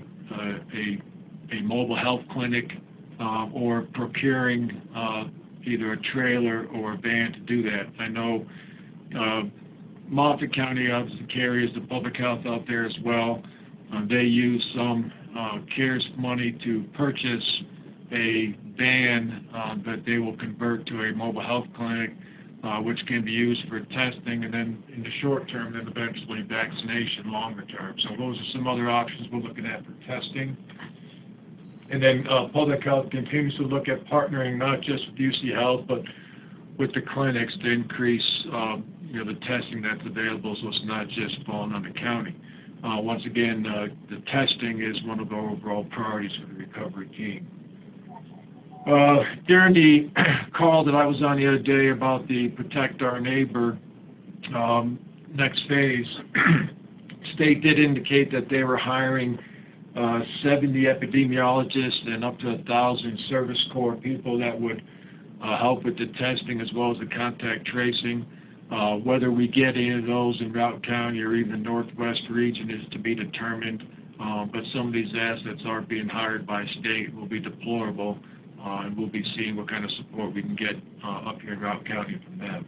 a mobile health clinic, or procuring either a trailer or a van to do that. I know Moffett County obviously carries the public health out there as well. They use some CARES money to purchase a van that they will convert to a mobile health clinic, which can be used for testing, and then in the short term, then eventually vaccination longer term. So those are some other options we're looking at for testing. And then public health continues to look at partnering not just with UC Health, but with the clinics to increase the testing that's available, so it's not just falling on the county. Once again, the testing is one of the overall priorities for the recovery team. During the call that I was on the other day about the Protect Our Neighbor next phase, state did indicate that they were hiring 70 epidemiologists and up to 1,000 Service Corps people that would help with the testing as well as the contact tracing. Whether we get any of those in Routt County or even Northwest region is to be determined, but some of these assets are being hired by state, will be deployable, and we'll be seeing what kind of support we can get up here in Routt County from them.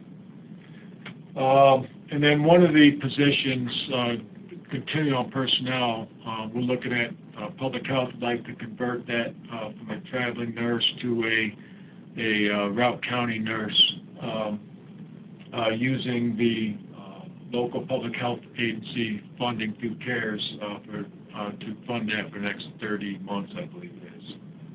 And then one of the positions, continuing on personnel, we're looking at public health would like to convert that from a traveling nurse to a Routt County nurse, using the local public health agency funding through CARES to fund that for the next 30 months, I believe it is.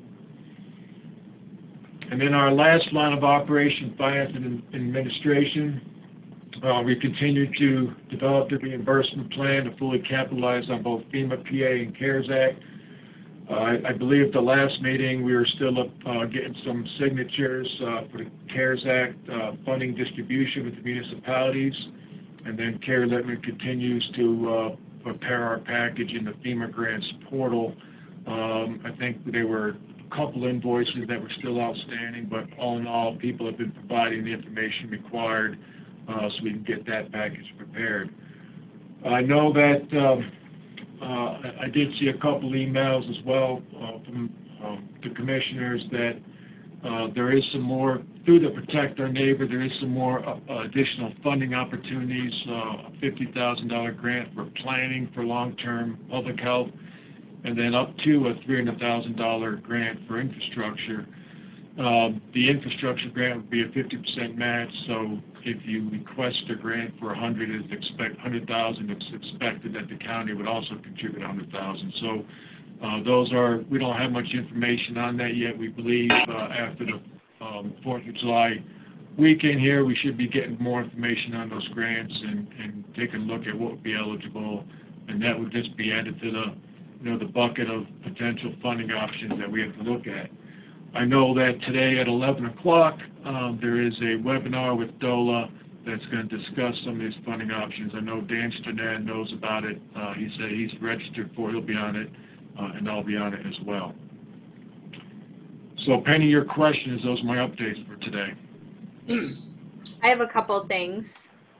And then our last line of operation, finance and administration. We continue to develop the reimbursement plan to fully capitalize on both FEMA, PA, and CARES Act. I believe at the last meeting we were still getting some signatures for the CARES Act funding distribution with the municipalities, and then Carrie Littman continues to prepare our package in the FEMA grants portal. I think there were a couple invoices that were still outstanding, but all in all, people have been providing the information required so we can get that package prepared. I know that I did see a couple emails as well from the commissioners that there is some more, through the Protect Our Neighbor, there is some more additional funding opportunities, a $50,000 grant for planning for long-term public health, and then up to a $300,000 grant for infrastructure. The infrastructure grant would be a 50% match, so if you request a grant for $100,000, it's expected that the county would also contribute $100,000. So those are, we don't have much information on that yet. We believe after the 4th of July weekend here, we should be getting more information on those grants and taking a look at what would be eligible, and that would just be added to the bucket of potential funding options that we have to look at. I know that today at 11 o'clock, there is a webinar with DOLA that's going to discuss some of these funding options. I know Dan Sternan knows about it. He said he's registered for it. He'll be on it, and I'll be on it as well. So, Penny, your questions, those are my updates for today. I have a couple things.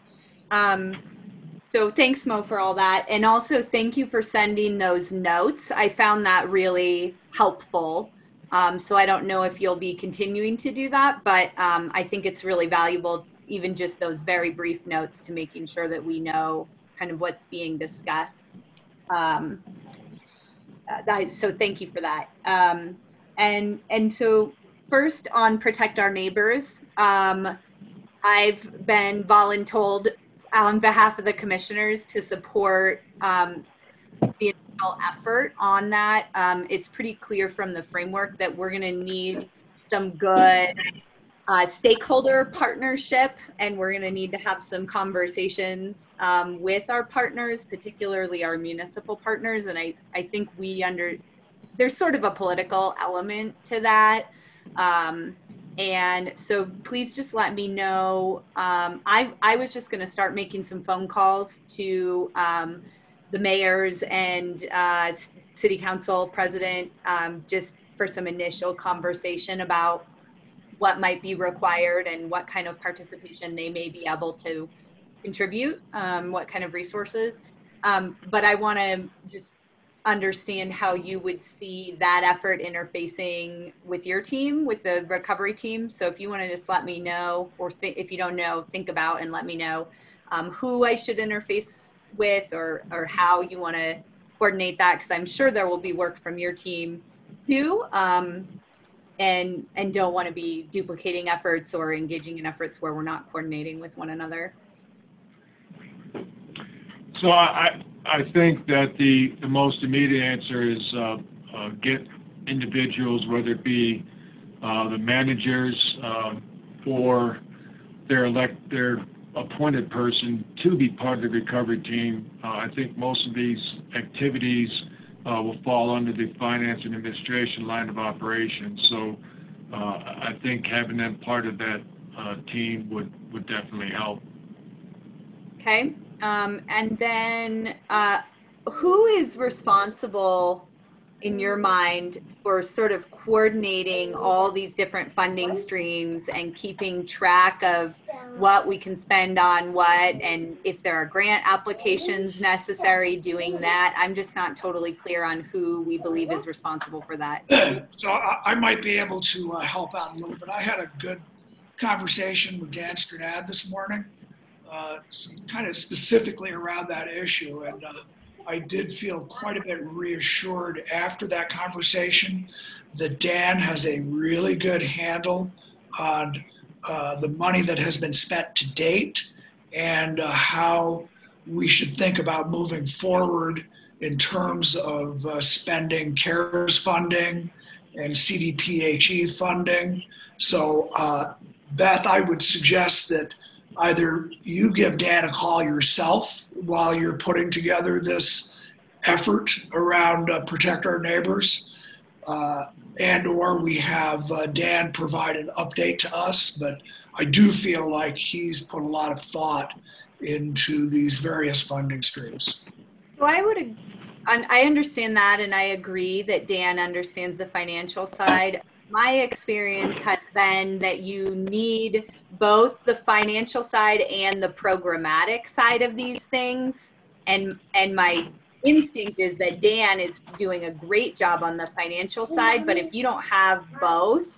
So thanks, Mo, for all that. And also thank you for sending those notes. I found that really helpful. So I don't know if you'll be continuing to do that, but I think it's really valuable, even just those very brief notes, to making sure that we know kind of what's being discussed. So thank you for that. And so first on Protect Our Neighbors, I've been voluntold on behalf of the commissioners to support the initial effort on that. It's pretty clear from the framework that we're going to need some good stakeholder partnership, and we're going to need to have some conversations with our partners, particularly our municipal partners. And I think there's sort of a political element to that. And so please just let me know. I was just going to start making some phone calls to the mayors and city council president, just for some initial conversation about what might be required and what kind of participation they may be able to contribute, what kind of resources. But I want to just understand how you would see that effort interfacing with your team, with the recovery team. So if you want to just let me know, or if you don't know, think about and let me know who I should interface with, or how you want to coordinate that, because I'm sure there will be work from your team too, and don't want to be duplicating efforts or engaging in efforts where we're not coordinating with one another. So I think that the most immediate answer is get individuals, whether it be the managers or their appointed person, to be part of the recovery team. I think most of these activities will fall under the finance and administration line of operations. So I think having them part of that team would definitely help. Okay. And then who is responsible in your mind for sort of coordinating all these different funding streams and keeping track of what we can spend on what, and if there are grant applications necessary, doing that? I'm just not totally clear on who we believe is responsible for that. So I might be able to help out a little bit. I had a good conversation with Dan Sternad this morning, kind of specifically around that issue. And I did feel quite a bit reassured after that conversation that Dan has a really good handle on the money that has been spent to date, and how we should think about moving forward in terms of spending CARES funding and CDPHE funding. So Beth, I would suggest that either you give Dan a call yourself while you're putting together this effort around Protect Our Neighbors, and or we have Dan provide an update to us. But I do feel like he's put a lot of thought into these various funding streams. So I understand that, and I agree that Dan understands the financial side. My experience has been that you need both the financial side and the programmatic side of these things. And my instinct is that Dan is doing a great job on the financial side, but if you don't have both,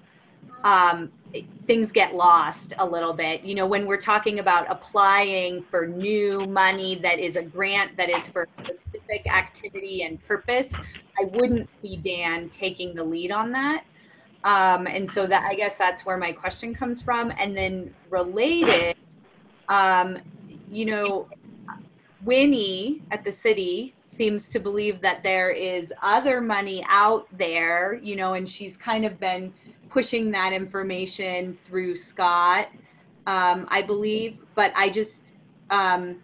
things get lost a little bit. You know, when we're talking about applying for new money that is a grant that is for a specific activity and purpose, I wouldn't see Dan taking the lead on that. And so that, I guess that's where my question comes from. And then related, you know, Winnie at the city seems to believe that there is other money out there, you know, and she's kind of been pushing that information through Scott, I believe. But I just want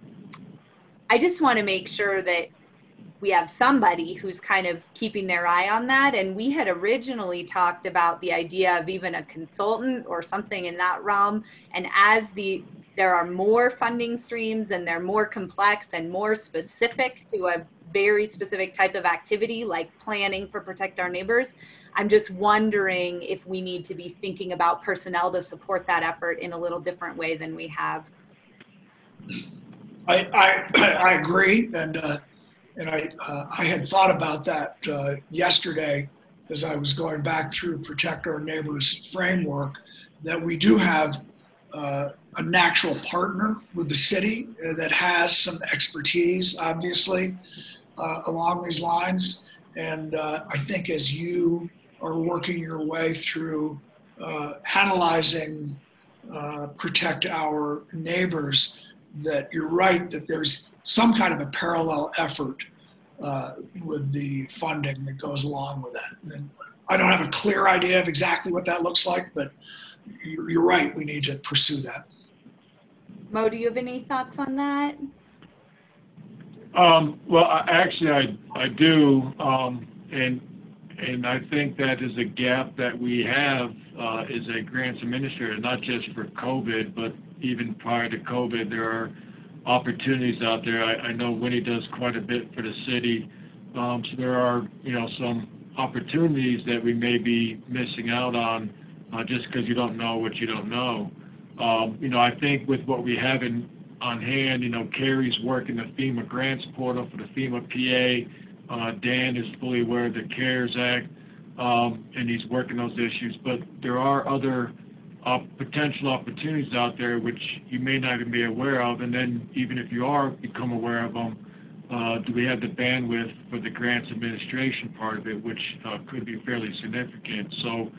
to make sure that we have somebody who's kind of keeping their eye on that. And we had originally talked about the idea of even a consultant or something in that realm. And as there are more funding streams and they're more complex and more specific to a very specific type of activity, like planning for Protect Our Neighbors, I'm just wondering if we need to be thinking about personnel to support that effort in a little different way than we have. I agree, and I had thought about that yesterday as I was going back through Protect Our Neighbors framework, that we do have a natural partner with the city that has some expertise, obviously, along these lines. And I think as you are working your way through analyzing Protect Our Neighbors, that you're right, that there's some kind of a parallel effort with the funding that goes along with that. And I don't have a clear idea of exactly what that looks like, but you're right, we need to pursue that. Mo, do you have any thoughts on that? Well, I do, and I think that is a gap that we have as a grants administrator, not just for COVID, but even prior to COVID, there are opportunities out there. I know Winnie does quite a bit for the city, so there are, some opportunities that we may be missing out on just because you don't know what you don't know. I think with what we have on hand, Carrie's working the FEMA grants portal for the FEMA PA. Dan is fully aware of the CARES Act, and he's working those issues. But there are other potential opportunities out there which you may not even be aware of. And then even if you are become aware of them, do we have the bandwidth for the grants administration part of it, which could be fairly significant. So,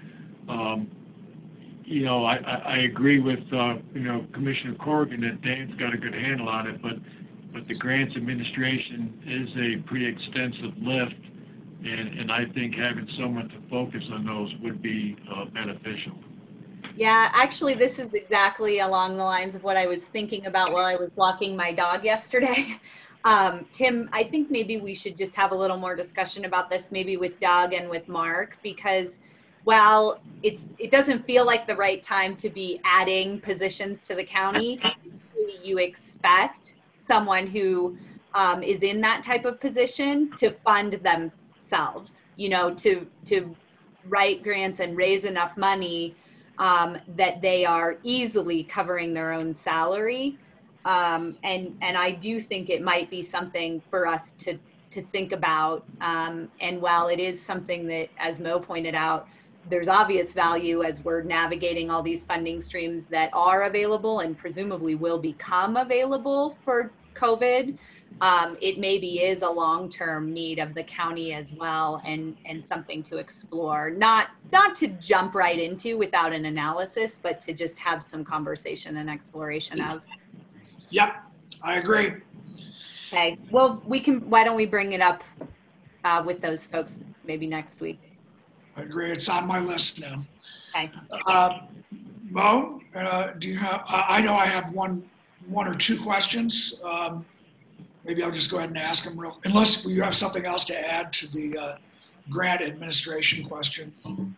I agree with, Commissioner Corrigan that Dan's got a good handle on it, but the grants administration is a pretty extensive lift, and I think having someone to focus on those would be beneficial. Yeah, actually, this is exactly along the lines of what I was thinking about while I was walking my dog yesterday. Tim, I think maybe we should just have a little more discussion about this, maybe with Doug and with Mark, because while it doesn't feel like the right time to be adding positions to the county, you expect someone who is in that type of position to fund themselves, to write grants and raise enough money that they are easily covering their own salary. And I do think it might be something for us to think about. And while it is something that, as Mo pointed out, there's obvious value as we're navigating all these funding streams that are available and presumably will become available for COVID. It maybe is a long-term need of the county as well, and something to explore, not to jump right into without an analysis, but to just have some conversation and exploration of. Yep, I agree. Okay, well, why don't we bring it up with those folks maybe next week? I agree. It's on my list now. Okay. Mo, do you have? I know I have one or two questions. Maybe I'll just go ahead and ask them unless you have something else to add to the grant administration question.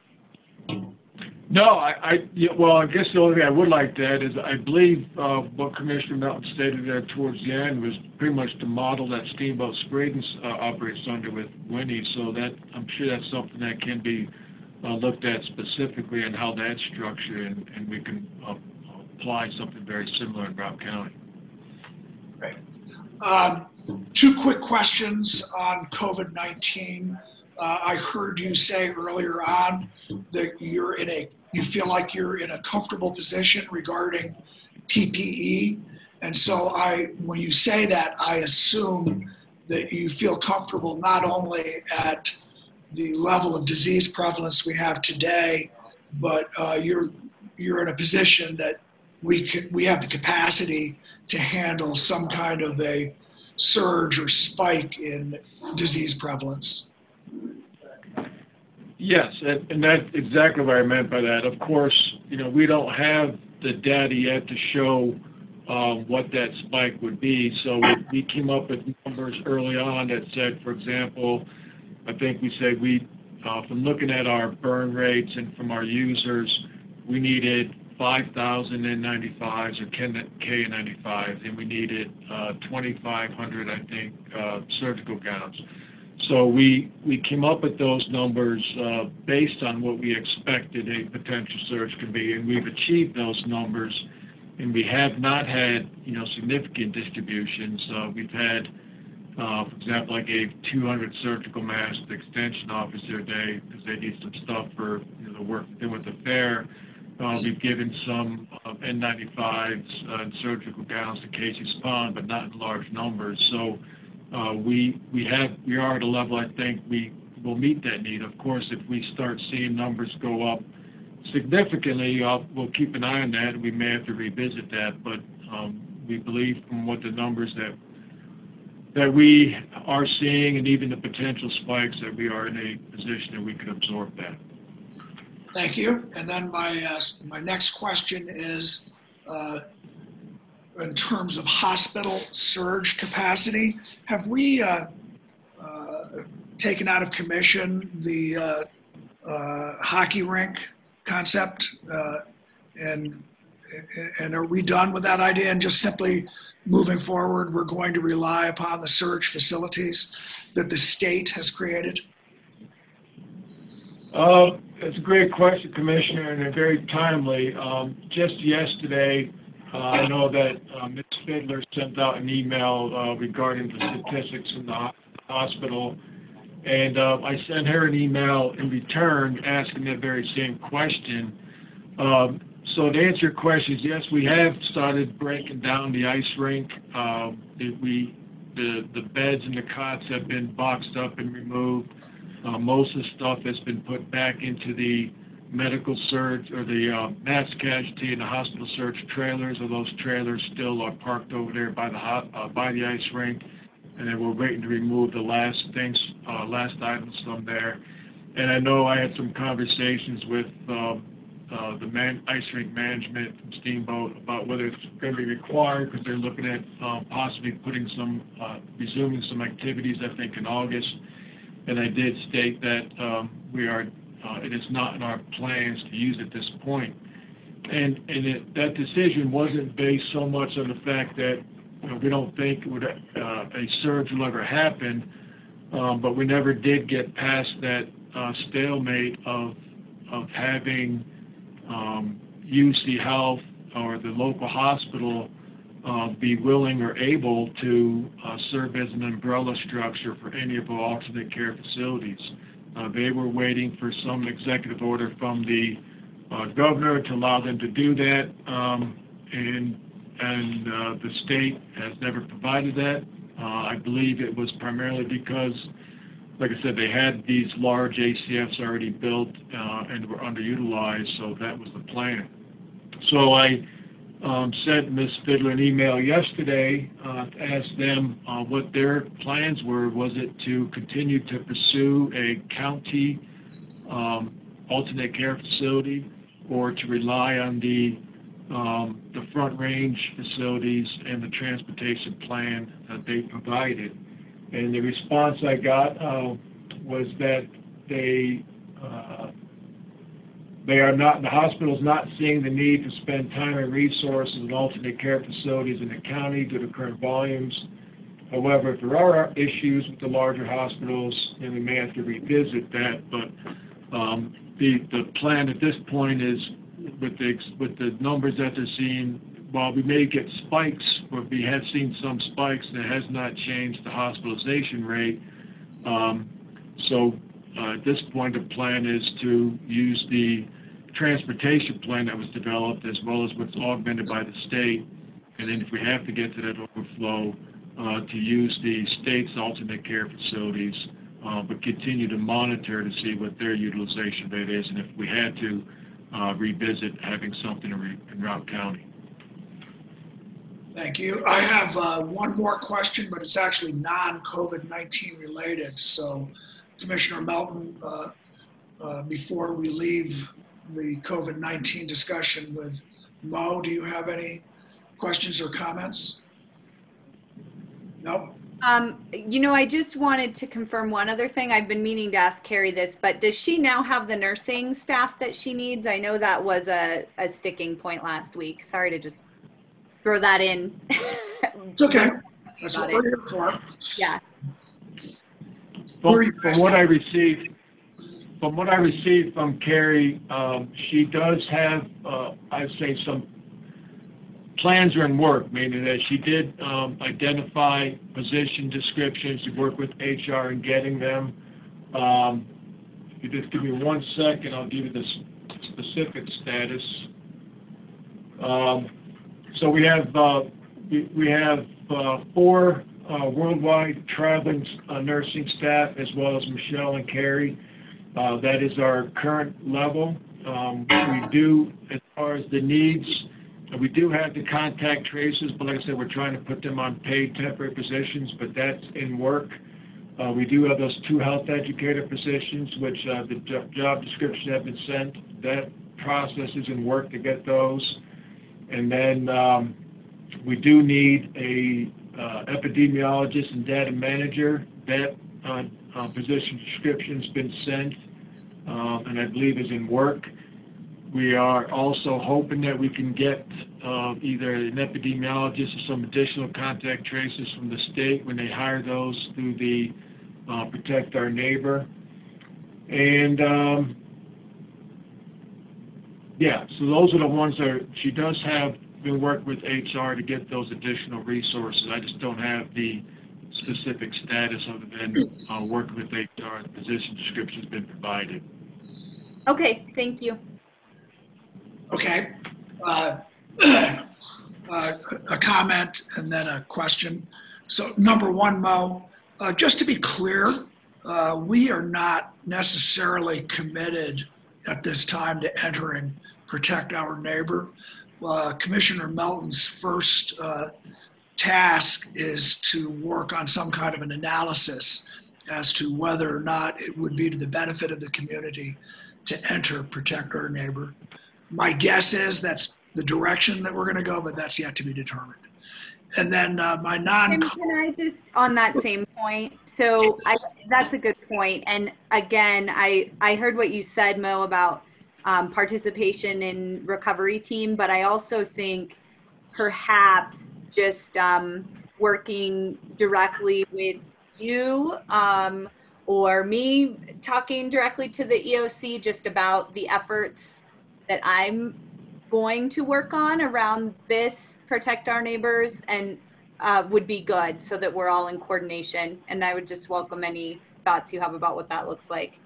No, I guess the only thing I would like to add is I believe what Commissioner Melton stated there towards the end was pretty much the model that Steamboat Springs operates under with Winnie. So that I'm sure that's something that can be looked at specifically and how that's structured, and we can apply something very similar in Brown County. Great. Two quick questions on COVID-19. I heard you say earlier on that you feel like you're in a comfortable position regarding PPE. And so when you say that, I assume that you feel comfortable not only at the level of disease prevalence we have today, but you're in a position that we have the capacity to handle some kind of a surge or spike in disease prevalence. Yes, and that's exactly what I meant by that. Of course, we don't have the data yet to show what that spike would be. So we came up with numbers early on that said, for example, I think we said from looking at our burn rates and from our users, we needed 5,000 N95s or KN95s, and we needed 2,500, I think, surgical gowns. So we came up with those numbers based on what we expected a potential surge could be, and we've achieved those numbers. and we have not had, significant distributions. We've had, for example, I gave 200 surgical masks to the extension office the other day because they need some stuff for the work they're doing with the fair. We've given some N95s and surgical gowns to Casey's Pond, but not in large numbers. So we are at a level I think we will meet that need. Of course, if we start seeing numbers go up significantly, we'll keep an eye on that, and we may have to revisit that. But we believe from what the numbers that we are seeing, and even the potential spikes, that we are in a position that we can absorb that. Thank you. And then my next question is, in terms of hospital surge capacity, have we taken out of commission the hockey rink concept, and are we done with that idea, and just simply moving forward we're going to rely upon the surge facilities that the state has created? It's a great question, Commissioner, and very timely. Just yesterday, I know that Ms. Fidler sent out an email regarding the statistics in the hospital, and I sent her an email in return asking that very same question. So to answer your questions, yes, we have started breaking down the ice rink. The beds and the cots have been boxed up and removed. Most of the stuff has been put back into the medical surge or the mass casualty and the hospital surge trailers. Or those trailers still are parked over there by the ice rink, and then we're waiting to remove the last items from there. And I know I had some conversations with the ice rink management from Steamboat about whether it's going to be required, because they're looking at possibly resuming some activities, I think, in August. And I did state that it is not in our plans to use at this point. And that decision wasn't based so much on the fact that we don't think a surge will ever happen, but we never did get past that stalemate of having UC Health or the local hospital be willing or able to serve as an umbrella structure for any of our alternate care facilities. They were waiting for some executive order from the governor to allow them to do that, and the state has never provided that. I believe it was primarily because, like I said, they had these large ACFs already built and were underutilized, so that was the plan. So I sent Ms. Fidler an email yesterday to ask them what their plans were. Was it to continue to pursue a county alternate care facility, or to rely on the Front Range facilities and the transportation plan that they provided? And the response I got was that the hospital's not seeing the need to spend time and resources in alternate care facilities in the county due to current volumes. However, if there are issues with the larger hospitals, then we may have to revisit that. But the plan at this point is, with the numbers that they're seeing, while we may get spikes, or we have seen some spikes, and it has not changed the hospitalization rate. At this point, the plan is to use the transportation plan that was developed, as well as what's augmented by the state, and then if we have to get to that overflow, to use the state's alternate care facilities, but continue to monitor to see what their utilization rate is, and if we had to revisit having something in Routt County. Thank you. I have one more question, but it's actually non-COVID-19 related. So, Commissioner Melton, before we leave the COVID-19 discussion with Mo, do you have any questions or comments? No? I just wanted to confirm one other thing. I've been meaning to ask Carrie this, but does she now have the nursing staff that she needs? I know that was a sticking point last week. Sorry to just throw that in. It's okay. That's what we're here for. Yeah. From what I received from Carrie, she does have, I'd say, some plans are in work, meaning that she did identify position descriptions. She worked with HR in getting them. If you just give me 1 second, I'll give you the specific status. So we have 4 worldwide traveling nursing staff, as well as Michelle and Carrie. That is our current level. We do, as far as the needs, we do have the contact traces, but like I said, we're trying to put them on paid temporary positions, but that's in work. We do have those 2 health educator positions, which the job descriptions have been sent. That process is in work to get those. And then we do need a epidemiologist and data manager. That position description's been sent, and I believe is in work. We are also hoping that we can get either an epidemiologist or some additional contact traces from the state when they hire those through the Protect Our Neighbor. And yeah, so those are the ones that she does have been working with HR to get those additional resources. I just don't have the specific status other than working with HR. The position description has been provided. Okay, thank you. Okay. A comment and then a question. So number 1, Mo, just to be clear, we are not necessarily committed at this time to entering Protect Our Neighbor. Commissioner Melton's first task is to work on some kind of an analysis as to whether or not it would be to the benefit of the community to enter Protect Our Neighbor. My guess is that's the direction that we're going to go, but that's yet to be determined. And then my Can I just, on that same point, so that's a good point. And again, I heard what you said, Mo, about participation in recovery team, but I also think perhaps just working directly with you or me talking directly to the EOC just about the efforts that I'm going to work on around this Protect Our Neighbors and would be good so that we're all in coordination. And I would just welcome any thoughts you have about what that looks like.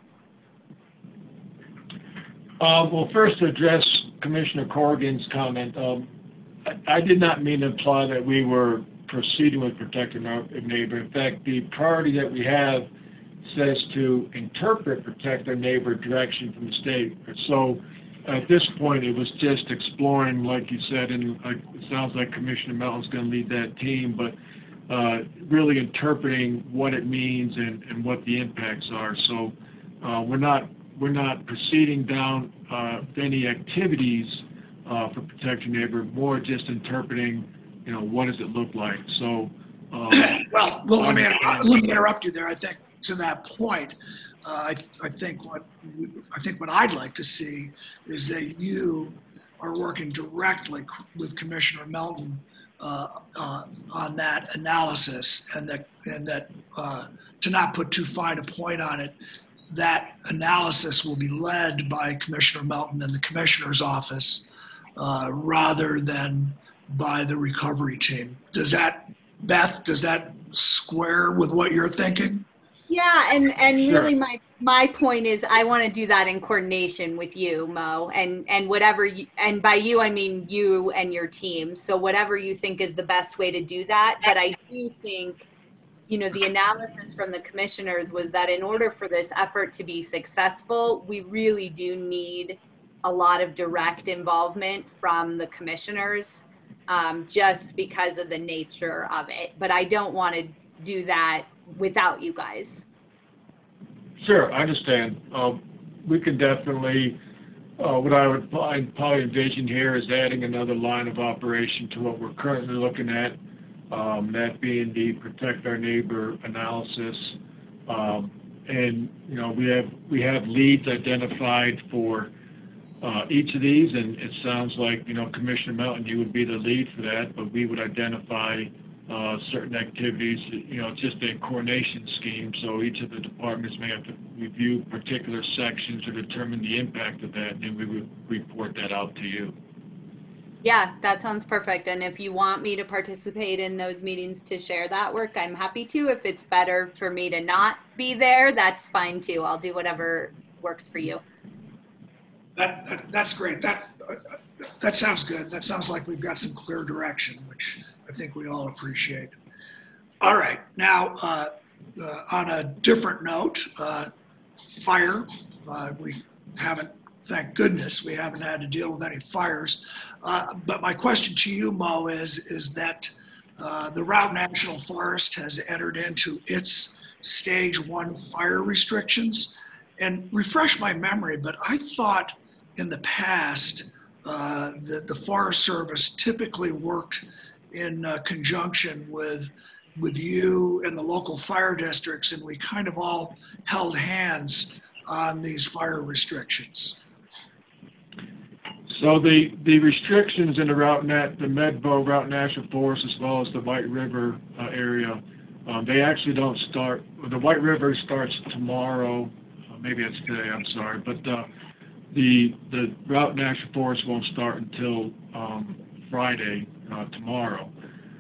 Well, first to address Commissioner Corrigan's comment, I did not mean to imply that we were proceeding with Protect Our Neighbor. In fact, the priority that we have says to interpret Protect Our Neighbor direction from the state. So at this point, it was just exploring, like you said, and it sounds like Commissioner Melton's going to lead that team, but really interpreting what it means and what the impacts are. So we're not proceeding down any activities for Protect Your Neighbor, more just interpreting, what does it look like? So, well, let me interrupt you there. I think to that point, I think what I'd like to see is that you are working directly with Commissioner Melton on that analysis, and that to not put too fine a point on it, that analysis will be led by Commissioner Melton and the Commissioner's office rather than by the recovery team. Beth, does that square with what you're thinking? Yeah, and Sure. really my point is I want to do that in coordination with you, Mo, and whatever you, and by you I mean you and your team. So whatever you think is the best way to do that. But I do think, the analysis from the commissioners was that in order for this effort to be successful, we really do need a lot of direct involvement from the commissioners, just because of the nature of it. But I don't want to do that without you guys. Sure, I understand. We can definitely, what I would probably envision here is adding another line of operation to what we're currently looking at, that being the Protect Our Neighbor analysis. And, we have leads identified for each of these, and it sounds like, Commissioner Melton, you would be the lead for that, but we would identify certain activities, it's just a coordination scheme, so each of the departments may have to review particular sections to determine the impact of that, and then we would report that out to you. Yeah, that sounds perfect. And if you want me to participate in those meetings to share that work, I'm happy to. If it's better for me to not be there, that's fine too. I'll do whatever works for you. That's great. That sounds good. That sounds like we've got some clear direction, which I think we all appreciate. All right, now on a different note, fire. We haven't, thank goodness, we haven't had to deal with any fires. But my question to you, Mo, is that the Routt National Forest has entered into its stage 1 fire restrictions. And refresh my memory, but I thought in the past that the Forest Service typically worked in conjunction with you and the local fire districts, and we kind of all held hands on these fire restrictions. So the restrictions in the Medbo Routt National Forest, as well as the White River area, they actually don't start. The White River starts tomorrow. Maybe it's today. I'm sorry, but the Routt National Forest won't start until Friday, tomorrow.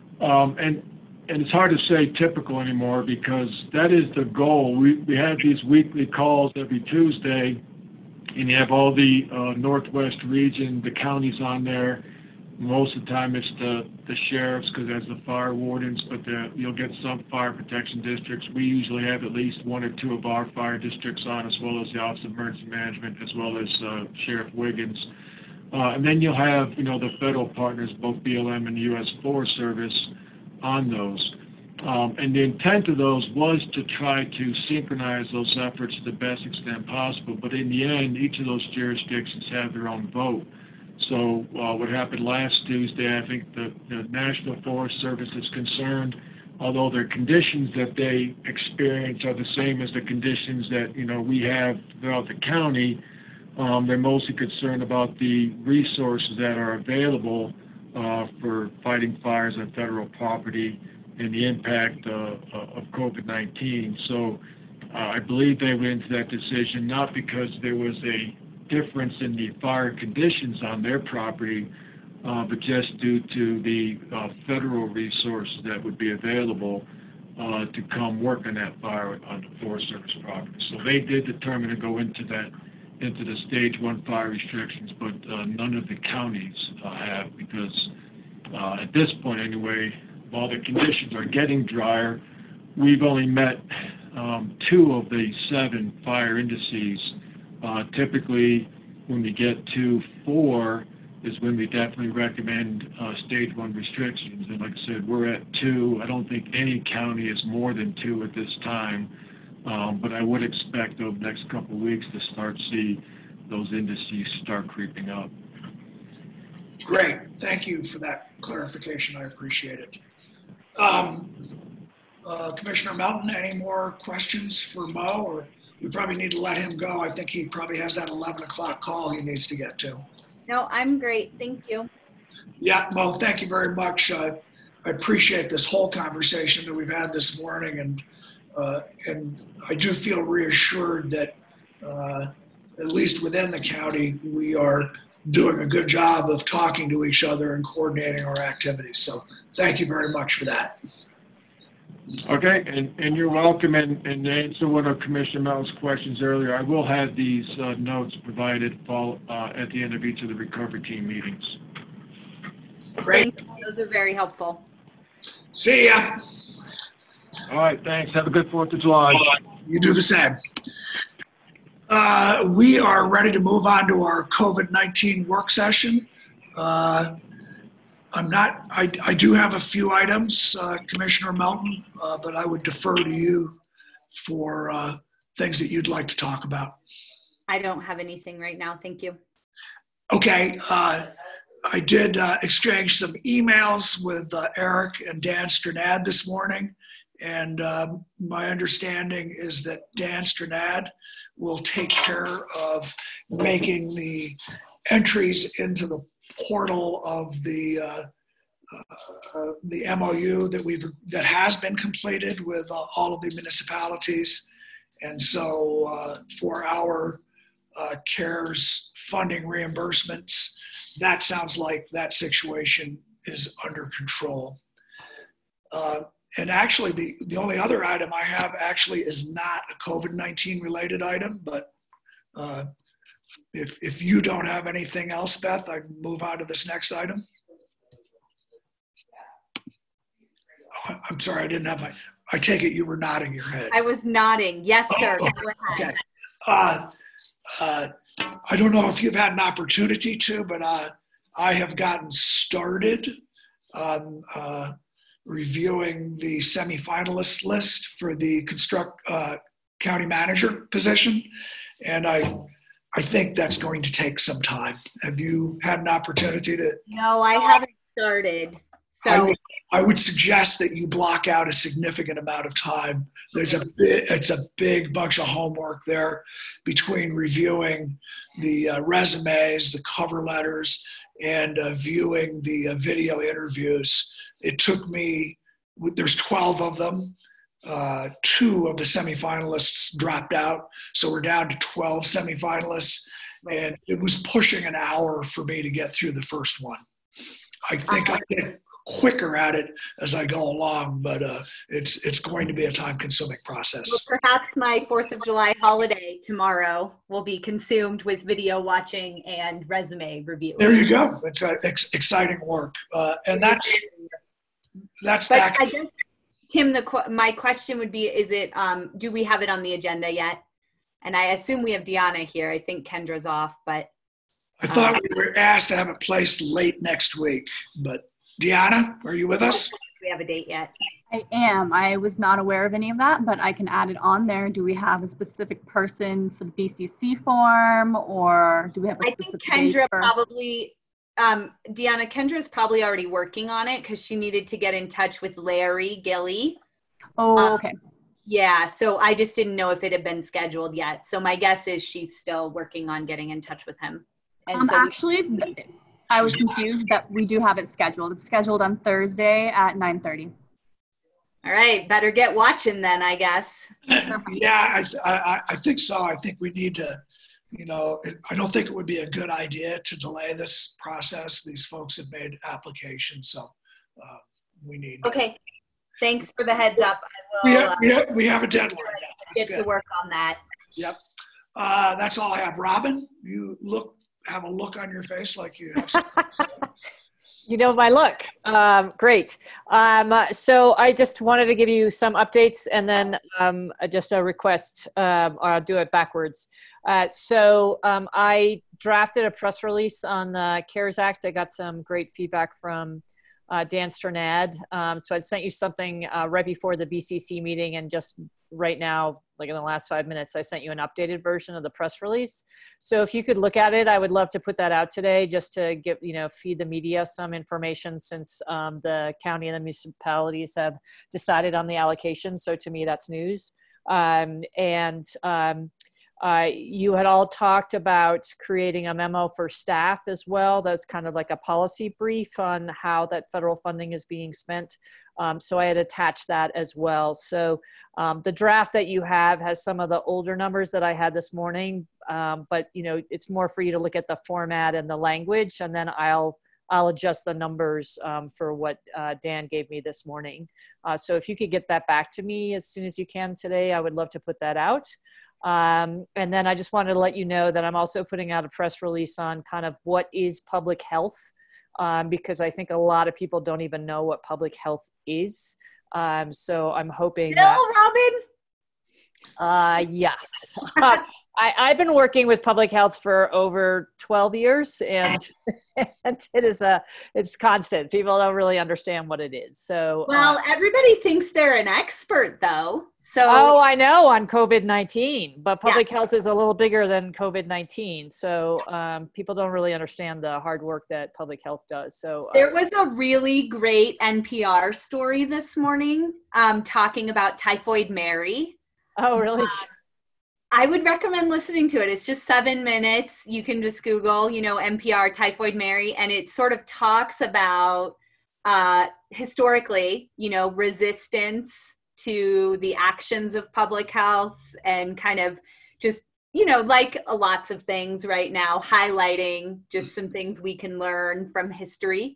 And it's hard to say typical anymore because that is the goal. We have these weekly calls every Tuesday, and you have all the Northwest region, the counties on there. Most of the time it's the sheriffs because there's the fire wardens, but you'll get some fire protection districts. We usually have at least 1 or 2 of our fire districts on, as well as the Office of Emergency Management, as well as Sheriff Wiggins. And then you'll have, the federal partners, both BLM and the U.S. Forest Service, on those. And the intent of those was to try to synchronize those efforts to the best extent possible. But in the end, each of those jurisdictions have their own vote. So what happened last Tuesday, I think the National Forest Service is concerned, although their conditions that they experience are the same as the conditions that we have throughout the county. They're mostly concerned about the resources that are available for fighting fires on federal property and the impact of COVID-19. So I believe they went into that decision not because there was a difference in the fire conditions on their property, but just due to the federal resources that would be available to come work on that fire on the Forest Service property. So they did determine to go into the stage 1 fire restrictions, but none of the counties have, because at this point anyway, while the conditions are getting drier, we've only met 2 of the 7 fire indices. Typically, when we get to 4 is when we definitely recommend stage 1 restrictions. And like I said, we're at 2. I don't think any county is more than 2 at this time. But I would expect over the next couple of weeks to start see those indices start creeping up. Great. Thank you for that clarification. I appreciate it. Commissioner Melton, any more questions for Mo, or we probably need to let him go? I think he probably has that 11 o'clock call he needs to get to. No, I'm great. Thank you. Yeah, Mo, thank you very much. I appreciate this whole conversation that we've had this morning, and I do feel reassured that at least within the county, we are doing a good job of talking to each other and coordinating our activities. So thank you very much for that. Okay, and you're welcome. And to answer one of Commissioner Melton's questions earlier, I will have these notes provided at the end of each of the recovery team meetings. Great. Thank you. Those are very helpful. See ya. All right, thanks. Have a good 4th of July. You do the same. We are ready to move on to our COVID-19 work session. I do have a few items, Commissioner Melton, but I would defer to you for things that you'd like to talk about. I don't have anything right now. Thank you. Okay. I did exchange some emails with Eric and Dan Stranad this morning, and my understanding is that Dan Stranad will take care of making the entries into the portal of the MOU that has been completed with all of the municipalities. And so for our CARES funding reimbursements. That sounds like that situation is under control. And actually, the only other item I have actually is not a COVID-19 related item, but if you don't have anything else, Beth, I can move on to this next item. Oh, I'm sorry, I didn't have I take it you were nodding your head. I was nodding. Yes, sir. Oh, okay. I don't know if you've had an opportunity to, but I have gotten started on reviewing the semifinalist list for the county manager position. And I think that's going to take some time. Have you had an opportunity to? No, I haven't started. So I would suggest that you block out a significant amount of time. It's a big bunch of homework there between reviewing the resumes, the cover letters, and viewing the video interviews. It took me, there's 12 of them. 2 of the semifinalists dropped out. So we're down to 12 semifinalists. And it was pushing an hour for me to get through the first one. I think I get quicker at it as I go along, but it's going to be a time-consuming process. Well, perhaps my 4th of July holiday tomorrow will be consumed with video watching and resume review. There you go. It's exciting work, and that's But back. I guess, Tim, my question would be: is it? Do we have it on the agenda yet? And I assume we have Deanna here. I think Kendra's off, but I thought we were asked to have it placed late next week, but Deanna, are you with us? do we have a date yet? I am. I was not aware of any of that, but I can add it on there. Do we have a specific person for the BCC form, or do we have a I think specific Kendra date for... probably, Deanna, Kendra's probably already working on it because she needed to get in touch with Larry Gilly. Oh, okay. Yeah, so I just didn't know if it had been scheduled yet. So my guess is she's still working on getting in touch with him. And so Actually, I was confused that we do have it scheduled. It's scheduled on Thursday at 9:30. all right, better get watching then, I guess. Yeah, I think so. I think we need to, I don't think it would be a good idea to delay this process. These folks have made applications, so we need. Okay, thanks for the heads up. I will we have a deadline now. That's get good. to work on that. Yep. That's all I have. Robin, you have a look on your face like you have something to say. You know my look. Great. So I just wanted to give you some updates and then just a request. I'll do it backwards. So I drafted a press release on the CARES Act. I got some great feedback from Dan Sternad. So I'd sent you something right before the BCC meeting, and just right now, like in the last 5 minutes, I sent you an updated version of the press release. So if you could look at it, I would love to put that out today just to give, feed the media some information, since the county and the municipalities have decided on the allocation. So to me, that's news. You had all talked about creating a memo for staff as well. That's kind of like a policy brief on how that federal funding is being spent. So I had attached that as well. So the draft that you have has some of the older numbers that I had this morning, but it's more for you to look at the format and the language, and then I'll adjust the numbers for what Dan gave me this morning. So if you could get that back to me as soon as you can today, I would love to put that out. And then I just wanted to let you know that I'm also putting out a press release on kind of what is public health, because I think a lot of people don't even know what public health is. So I'm hoping Robin? Yes. I've been working with public health for over 12 years, and it's constant. People don't really understand what it is. So, well, everybody thinks they're an expert though. So, I know on COVID-19, but public health is a little bigger than COVID-19. So people don't really understand the hard work that public health does. So there was a really great NPR story this morning talking about Typhoid Mary. Oh, really? I would recommend listening to it. It's just 7 minutes. You can just Google, NPR Typhoid Mary, and it sort of talks about historically, resistance to the actions of public health, and kind of just, you know, like lots of things right now, highlighting just some things we can learn from history.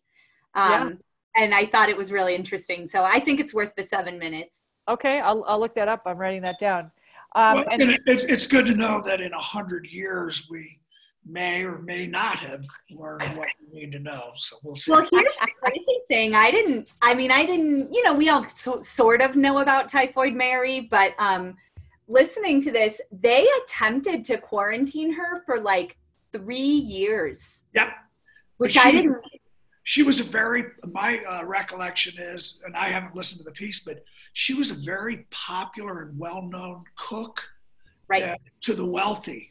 And I thought it was really interesting. So I think it's worth the 7 minutes. Okay, I'll look that up. I'm writing that down. Well, and it's good to know that in 100 years, we may or may not have learned what we need to know. So we'll see. Well, here's the crazy thing. I didn't, you know, we all sort of know about Typhoid Mary, but listening to this, they attempted to quarantine her for like 3 years. Yep. Which I didn't. She was my recollection is, and I haven't listened to the piece, but she was a very popular and well-known cook, right, to the wealthy.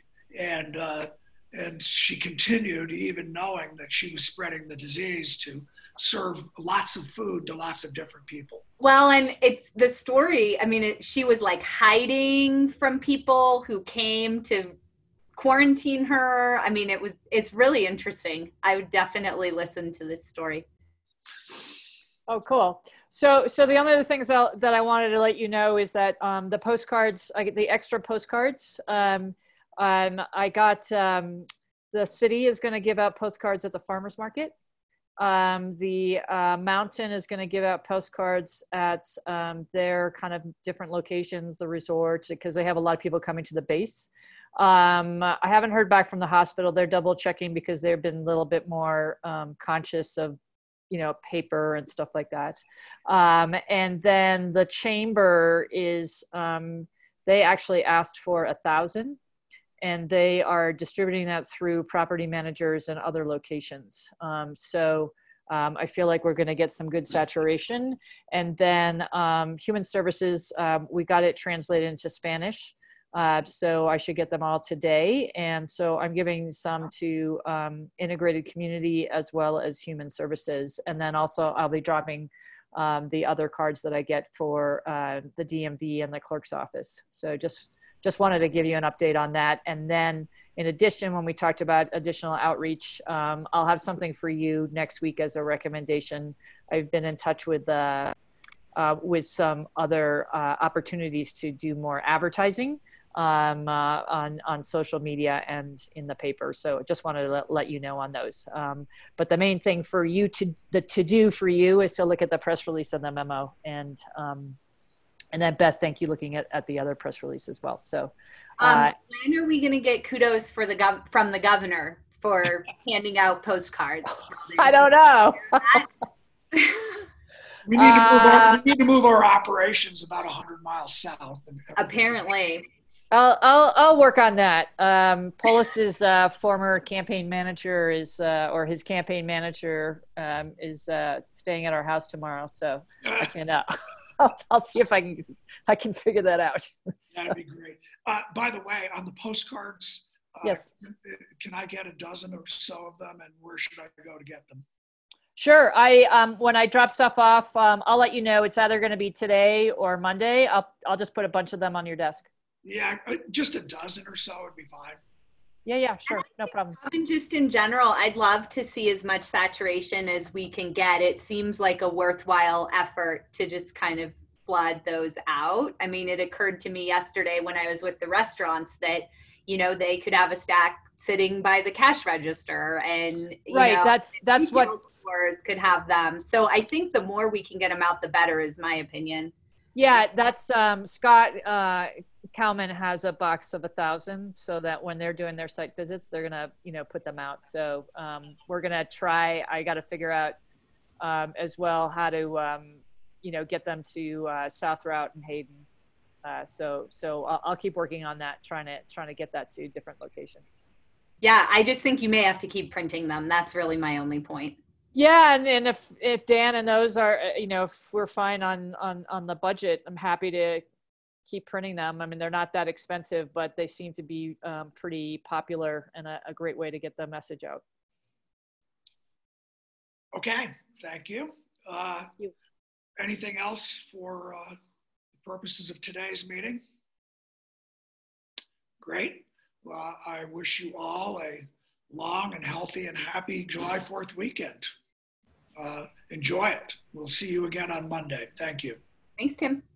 And she continued, even knowing that she was spreading the disease, to serve lots of food to lots of different people. Well, and it's the story. I mean, she was like hiding from people who came to quarantine her. I mean, it's really interesting. I would definitely listen to this story. Oh, cool. So the only other things that I wanted to let you know is that the postcards, the extra postcards, I got, the city is going to give out postcards at the farmer's market. The mountain is going to give out postcards at their kind of different locations, the resorts, because they have a lot of people coming to the base. I haven't heard back from the hospital. They're double checking because they've been a little bit more conscious of, you know, paper and stuff like that. And then the chamber is, they actually asked for 1,000, and they are distributing that through property managers and other locations. I feel like we're gonna get some good saturation. And then Human Services, we got it translated into Spanish. So I should get them all today. And so I'm giving some to Integrated Community as well as Human Services. And then also I'll be dropping the other cards that I get for the DMV and the clerk's office. So just wanted to give you an update on that. And then in addition, when we talked about additional outreach, I'll have something for you next week as a recommendation. I've been in touch with some other opportunities to do more advertising on social media and in the paper. So just wanted to let you know on those. But the main thing for you to do for you is to look at the press release and the memo. And then Beth, thank you looking at the other press release as well. So when are we going to get kudos for from the governor for handing out postcards? I don't know. We need to move our operations about 100 miles south. Apparently. I'll work on that. Polis's former campaign manager or his campaign manager is staying at our house tomorrow, so I can. I'll see if I can figure that out. That'd be great. By the way, on the postcards, yes, can I get a dozen or so of them, and where should I go to get them? Sure. When I drop stuff off, I'll let you know. It's either going to be today or Monday. I'll just put a bunch of them on your desk. Yeah, just a dozen or so would be fine. Yeah, sure. No problem. And just in general, I'd love to see as much saturation as we can get. It seems like a worthwhile effort to just kind of flood those out. I mean, it occurred to me yesterday when I was with the restaurants that, you know, they could have a stack sitting by the cash register, and that's what stores could have them. So I think the more we can get them out, the better, is my opinion. Yeah, that's Scott Kalman has a box of 1,000, so that when they're doing their site visits, they're gonna, you know, put them out. So we're gonna try. I got to figure out as well how to you know, get them to South Route and Hayden. So I'll keep working on that, trying to get that to different locations. Yeah, I just think you may have to keep printing them. That's really my only point. Yeah, and if Dan and those are, you know, if we're fine on the budget, I'm happy to keep printing them. I mean, they're not that expensive, but they seem to be pretty popular and a great way to get the message out. Okay, thank you. Anything else for the purposes of today's meeting? Great. Well, I wish you all a long and healthy and happy July 4th weekend. Enjoy it. We'll see you again on Monday. Thank you. Thanks, Tim.